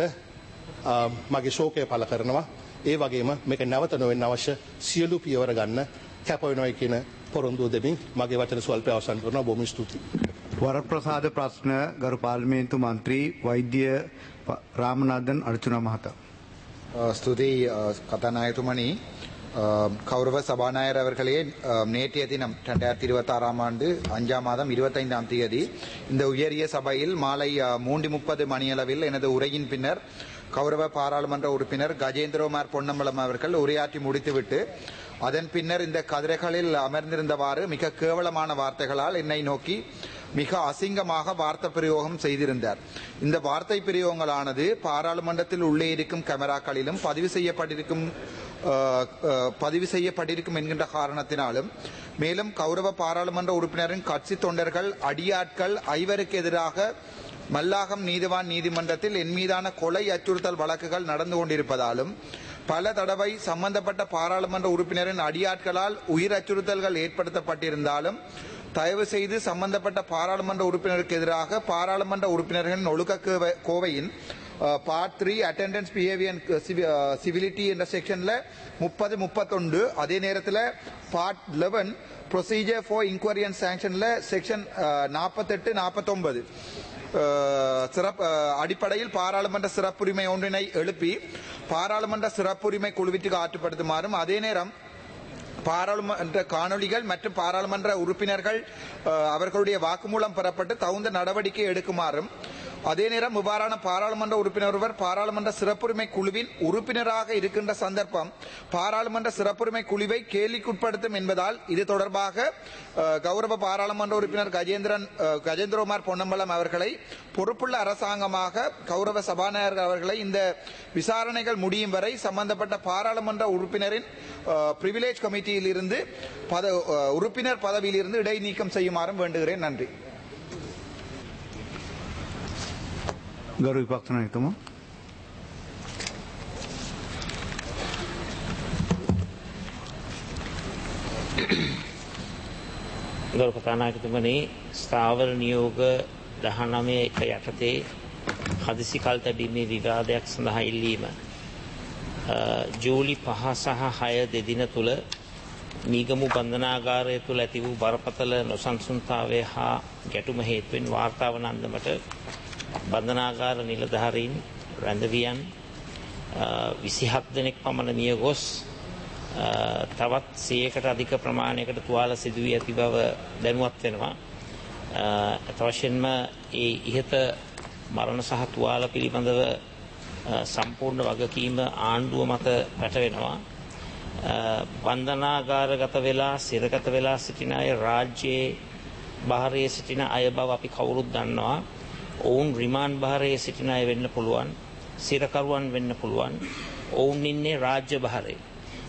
මගේ ශෝකය පළ කරනවා. ඒ වගේම මේක නැවත නොවෙන්න අවශ්‍ය සියලු පියවර ගන්න කැප වෙනවා කියන පොරොන්දුව දෙමින් මගේ වචන ස්වල්පය අවසන් කරනවා. බොහොම ස්තුතියි. වරප්‍රසාද ප්‍රශ්න ගරු පාර්ලිමේන්තු මන්ත්‍රී වෛද්‍ය රාමනාදන් අර්චුනා මහතා. ஸ்துதி கதாநாயகத்துமணி கௌரவ சபாநாயகர் அவர்களே நேற்றைய தினம் 2026ஆம் ஆண்டு 5ஆம் மாதம் 25ஆம் தேதி இந்த உயரிய சபையில் மாலை 3:30 மணியளவில் எனது உரையின் பின்னர் கௌரவ பாராளுமன்ற உறுப்பினர் கஜேந்திரகுமார் பொன்னம்பலம் அவர்கள் உரையாற்றி முடித்துவிட்டு அதன் பின்னர் இந்த கதிரைகளில் அமர்ந்திருந்தவாறு மிக கேவலமான வார்த்தைகளால் என்னை நோக்கி மிக அசிங்கமாக வார்த்தை பிரயோகம் செய்திருந்தார். இந்த வார்த்தை பிரயோகங்களானது பாராளுமன்றத்தில் உள்ளே இருக்கும் கேமராக்களிலும் பதிவு செய்யப்பட்டிருக்கும் என்கின்ற காரணத்தினாலும் மேலும் கௌரவ பாராளுமன்ற உறுப்பினரின் கட்சி தொண்டர்கள் அடியாட்கள் ஐவருக்கு எதிராக மல்லாகம் நீதிவான் நீதிமன்றத்தில் என் மீதான கொலை அச்சுறுத்தல் வழக்குகள் நடந்து கொண்டிருப்பதாலும் பல தடவை சம்பந்தப்பட்ட பாராளுமன்ற உறுப்பினரின் அடியாட்களால் உயிர் அச்சுறுத்தல்கள் ஏற்படுத்தப்பட்டிருந்தாலும் தயவு செய்து சம்பந்தப்பட்ட பாராளுமன்ற உறுப்பினருக்கு எதிராக பாராளுமன்ற உறுப்பினர்களின் ஒழுக்க கோவையின் பார்ட் 3 அட்டெண்டன்ஸ் பிஹேவியர் சிவிலிட்டி என்ற செக்ஷன்ல 30-31 அதே நேரத்தில் part 11 procedure for inquiry and சாங்ஷன்ல செக்ஷன் 48-49 அடிப்படையில் பாராளுமன்ற சிறப்புரிமை ஒன்றினை எழுப்பி பாராளுமன்ற சிறப்புரிமை குழுவிற்கு ஆற்றுப்படுத்துமாறும் அதே நேரம் பாராளுமன்ற காணொலிகள் மற்றும் பாராளுமன்ற உறுப்பினர்கள் அவர்களுடைய வாக்குமூலம் பெறப்பட்டு தகுந்த நடவடிக்கை எடுக்குமாறும் அதே நேரம் இவ்வாறான பாராளுமன்ற உறுப்பினர் ஒருவர் பாராளுமன்ற சிறப்புரிமை குழுவின் உறுப்பினராக இருக்கின்ற சந்தர்ப்பம் பாராளுமன்ற சிறப்புரிமை குழுவை கேள்விக்குட்படுத்தும் என்பதால் இது தொடர்பாக கௌரவ பாராளுமன்ற உறுப்பினர் கஜேந்திரகுமார் பொன்னம்பலம் அவர்களை பொறுப்புள்ள அரசாங்கமாக கௌரவ சபாநாயகர் அவர்களை இந்த விசாரணைகள் முடியும் வரை சம்பந்தப்பட்ட பாராளுமன்ற உறுப்பினரின் பிரிவிலேஜ் கமிட்டியில் இருந்து உறுப்பினர் பதவியில் இருந்து இடைநீக்கம் செய்யுமாறும் வேண்டுகிறேன். நன்றி. ගරු විපක්ෂ නායකතුමා. ගරු කතානායකතුමනි ස්ථාවර නියෝග 19 යටතේ හදිසි කල්තැබීමේ විවාදයක් සඳහා ඉල්ලීම ජූලි 5 සහ 6 දෙදින තුල මීගමු බන්ධනාගාරය තුල ඇති වූ බරපතල නොසන්සුන්තාවය හා ගැටුම හේතුවෙන් වාර්තා වන අන්දමට බන්ධනාගාර නිලධාරීන් රැඳවියන් 27 දෙනෙක් පමණ මිය ගොස් තවත් 100කට අධික ප්‍රමාණයකට තුවාල සිදු වී ඇති බව දැනුවත් වෙනවා. අතවශ්යෙන්ම ඒ ඉහත මරණ සහ තුවාල පිළිබඳව සම්පූර්ණ වගකීම ආණ්ඩුව මත පැටවෙනවා. බන්ධනාගාරගත වෙලා සිරගත වෙලා සිටින අය රාජ්‍යයේ බාහිරයේ සිටින අය බව අපි කවුරුත් දන්නවා. ඔවුන් රිමාන්ඩ් බාහිරයේ සිටින අය වෙන්න පුළුවන්, සිරකරුවන් වෙන්න පුළුවන්. ඔවුන් ඉන්නේ රාජ්‍ය බාහිරේ.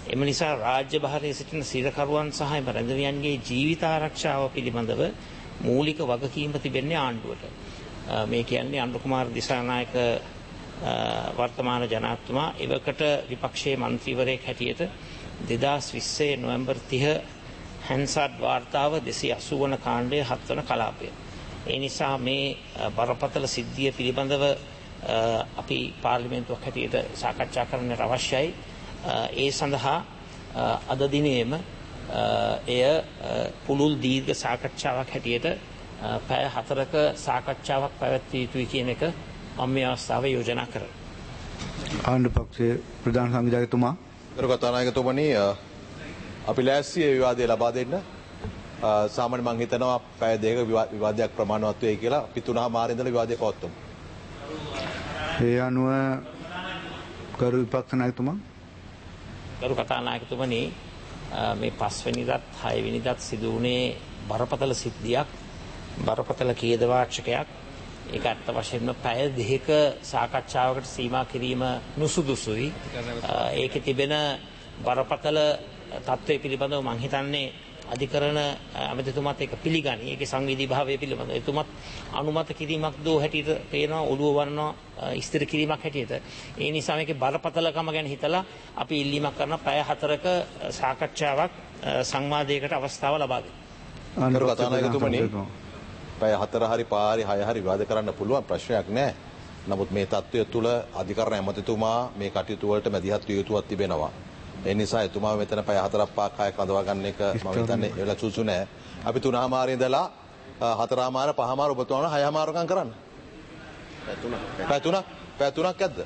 එම නිසා රාජ්‍ය භාරයේ සිටින සිරකරුවන් සහ රැඳවියන්ගේ ජීවිත ආරක්ෂාව පිළිබඳව මූලික වගකීම තිබෙන්නේ ආණ්ඩුවට. මේ කියන්නේ අනුර කුමාර දිසානායක වර්තමාන ජනාධිපතිතුමා එවකට විපක්ෂයේ මන්ත්‍රීවරයෙක් හැටියට 2020 නොවැම්බර් 30 හැන්සාඩ් වාර්තාව 280 වන කාණ්ඩයේ 7 වන කලාපය. ඒ නිසා මේ බරපතල සිද්ධිය පිළිබඳව අපි පාර්ලිමේන්තුවක් හැටියට සාකච්ඡා කරන්නට අවශ්‍යයි. ඒ සඳහා අද දිනේම එය පුළුල් දීර්ඝ සාකච්ඡාවක් හැටියට පැය 4ක සාකච්ඡාවක් පැවැත්විය යුතුයි කියන එක මම මේ අවස්ථාවේ යෝජනා කරනවා. ආණ්ඩු පක්ෂයේ ප්‍රධාන සංවිධායකතුමා ගරු කතානායකතුමනි අපි ලෑස්ති ඒ විවාදය ලබා දෙන්න. සාමාන්‍ය මම හිතනවා පැය දෙකක විවාදයක් ප්‍රමාණවත් වෙයි කියලා. අපි 3:00 ඉඳලා විවාදය පවත්වමු. ඒ අනුව ගරු විපක්ෂ නායකතුමා ගරු කතානායකතුමනි මේ 5 වෙනිදාත් 6 වෙනිදාත් සිදු වුණේ බරපතල සිද්ධියක්, බරපතල ඛේදවාචකයක්. ඒක අත්ත වශයෙන්ම පැය දෙකක සාකච්ඡාවකට සීමා කිරීම නුසුදුසුයි. ඒකේ තිබෙන බරපතල තත්ත්වය පිළිබඳව මම හිතන්නේ අධිකරණ අමතිතුමාත් ඒක පිළිගනි. ඒකේ සංවේදී භාවය පිළිබඳව එතුමත් අනුමත කිරීමක් දෝ හැටියට පේනවා, ඔළුව වරනවා ස්ථිර කිරීමක් හැටියට. ඒ නිසා මේකේ බරපතලකම ගැන හිතලා අපි ඉල්ලීමක් කරන පැය 4ක සාකච්ඡාවක් සංවාදයකට අවස්ථාව ලබා දෙන්න. ගරු කතානායකතුමනි පැය 4 හරි පාරි 6 හරි විවාද කරන්න පුළුවන්, ප්‍රශ්නයක් නැහැ. නමුත් මේ තත්ත්වය තුළ අධිකරණ ඇමතිතුමා මේ කටයුතු වලට මැදිහත් විය යුතුවක් තිබෙනවා. ඒ නිසා එතුමා මෙතන පැය 4ක් 5ක් 6ක් අඳවා ගන්න එක මම හිතන්නේ ඒ වෙලාව සුසු නෑ. අපි 3:00 ඉඳලා 4:00 5:00 ඔබතුමාලා 6:00 කරන්න. පැය 3ක් ඇද්ද?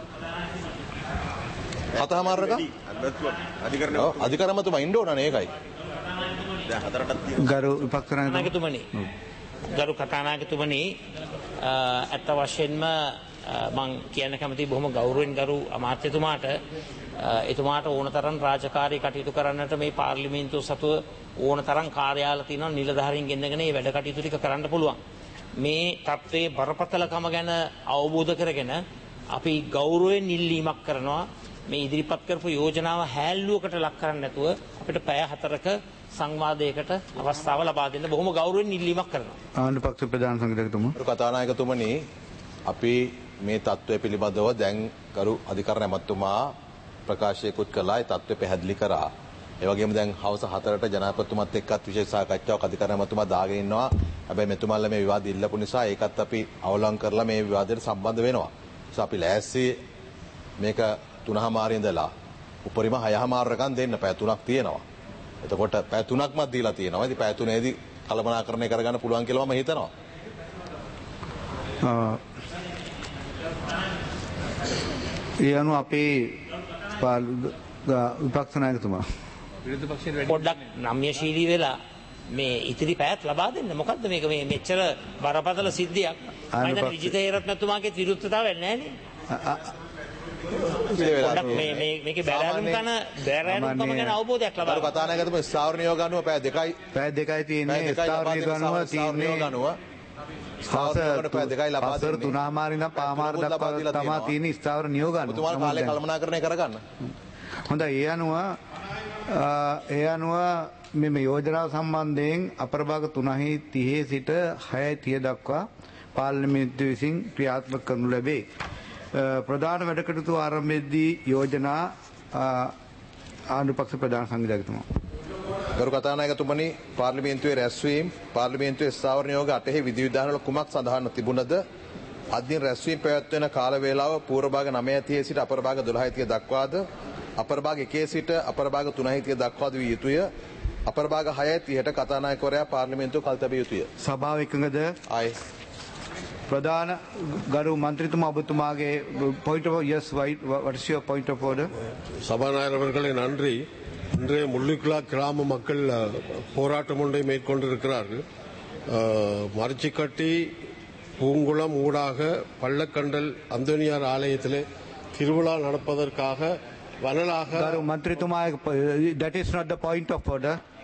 7:00 අධිකරණතුමා ඉන්න ඕනනේ ඒකයි. දැන් 4ටත් ගරු විපක්ෂ නායකතුමනි ගරු කතානායකතුමනි අත්ත වශයෙන්ම මම කියන්න කැමතියි බොහොම ගෞරවයෙන් ගරු අමාත්‍යතුමාට එතුමාට ඕනතරම් රාජකාරී කටයුතු කරන්නට මේ පාර්ලිමේන්තුව සතුව ඕනතරම් කාර්යාල තියෙනවා, නිලධාරීන් ගෙන්නගෙන මේ වැඩ කටයුතු ටික කරන්න පුළුවන්. මේ තත්ත්වයේ බරපතලකම ගැන අවබෝධ කරගෙන අපි ගෞරවයෙන් ඉල්ලීමක් කරනවා මේ ඉදිරිපත් කරපු යෝජනාව හැල්ලුවකට ලක් කරන්න නැතුව අපිට පැය 4ක සංවාදයකට අවස්ථාව ලබා දෙන්න බොහොම ගෞරවයෙන් ඉල්ලීමක් කරනවා. ආණ්ඩු පක්ෂ ප්‍රධාන සංවිධායකතුමා කතානායකතුමනි අපි මේ තත්ත්වය පිළිබඳව දැන් ගරු අධිකරණ ඇමතුමා ප්‍රකාශයකුත් කළා. ඒ තත්ත්වය පැහැදිලි කරා. ඒ වගේම දැන් හවස 4ට ජනාධිපතිතුමත් එක්කත් විශේෂ සාකච්ඡාවක් අධිකරණ ඇමතුමා දාගෙන ඉන්නවා. හැබැයි මෙතුමාලා මේ විවාද ඉල්ලපු නිසා ඒකත් අපි අවලං කරලා මේ විවාදයට සම්බන්ධ වෙනවා. ඒස අපි ලෑස්ති මේක 3:00 ඉඳලා උපරිම 6:00 දෙන්න. පැය 3ක් තියෙනවා. එතකොට පැය 3ක්ම දීලා තියෙනවා. ඉතින් පැය 3ේදී කළමනාකරණය කරගන්න පුළුවන් කියලා මම හිතනවා. ඒ අනුව අපේ විපක්ෂ නායකතුමා පොඩ්ඩක් නම්‍යශීලී වෙලා මේ ඉතිරි පැයත් ලබා දෙන්න. මොකද්ද මේක මේ මෙච්චර බරපතල සිද්ධියක්. මම දැන් විජිත හේරත්නතුමාගේ විරුද්ධතාවයක් නැහැ නේ. මේකේ බැලෑරුම්කම ගැන අවබෝධයක් ලබා ගන්න. කතානායකතුමා ස්ථාවර නියෝග අනුව පැය 2යි තියෙන්නේ. ස්ථාවර නියෝග අනුව තියෙන්නේ ස්ථාවර පැය 2යි ලබා දෙන්නේ. 3:00 ඉඳන් 5:00 දක්වා තමයි තියෙන්නේ ස්ථාවර නියෝග අනුව. ඔබතුමාලා කාලේ කළමනාකරණය කරගන්න. හොඳයි. ඒ අනුව මේ යෝජනාව සම්බන්ධයෙන් අපරභාග 3:30 සිට 6:30 දක්වා පාර්ලිමේන්තුව විසින් ක්‍රියාත්මක කරනු ලැබේ. ප්‍රධාන වැඩකටයුතු ආරම්භයේදී යෝජනා ආණ්ඩු පක්ෂ ප්‍රධාන සංවිධායකතුමා ගරු කතානායකතුමනි පාර්ලිමේන්තුවේ රැස්වීම පාර්ලිමේන්තුවේ ස්ථාවර නියෝග 8 විධිවිධාන වල කුමක් සඳහන් තිබුණද අදින් රැස්වීම පැවැත්වෙන කාල වේලාව පූර්ව භාග 9:30 සිට අපර භාග 12:30 දක්වාද අපර භාග 1 සිට අපර භාග 3:30 දක්වාද විය යුතුය. අපර භාග 6:30ට කතානායකවරයා පාර්ලිමේන්තුව කල් තැබිය යුතුය. සභාව එකඟද? ආයි ප්‍රධාන ගරු මන්ත්‍රීතුමා ඔබතුමාගේ point of yes what is your point of order? சபாநாயகர் அவர்களே நன்றி. இன்றைய முள்ளிக்குளா கிராம மக்கள் போராட்டம் ஒன்றை மேற்கொண்டிருக்கிறார்கள். மரிச்சிக்கட்டி பூங்குளம் ஊடாக பள்ளக்கண்டல் அந்தோனியார் ஆலயத்திலே திருவிழா நடப்பதற்காக வனலாக ගරු මන්ත්‍රීතුමා that is not the point of order.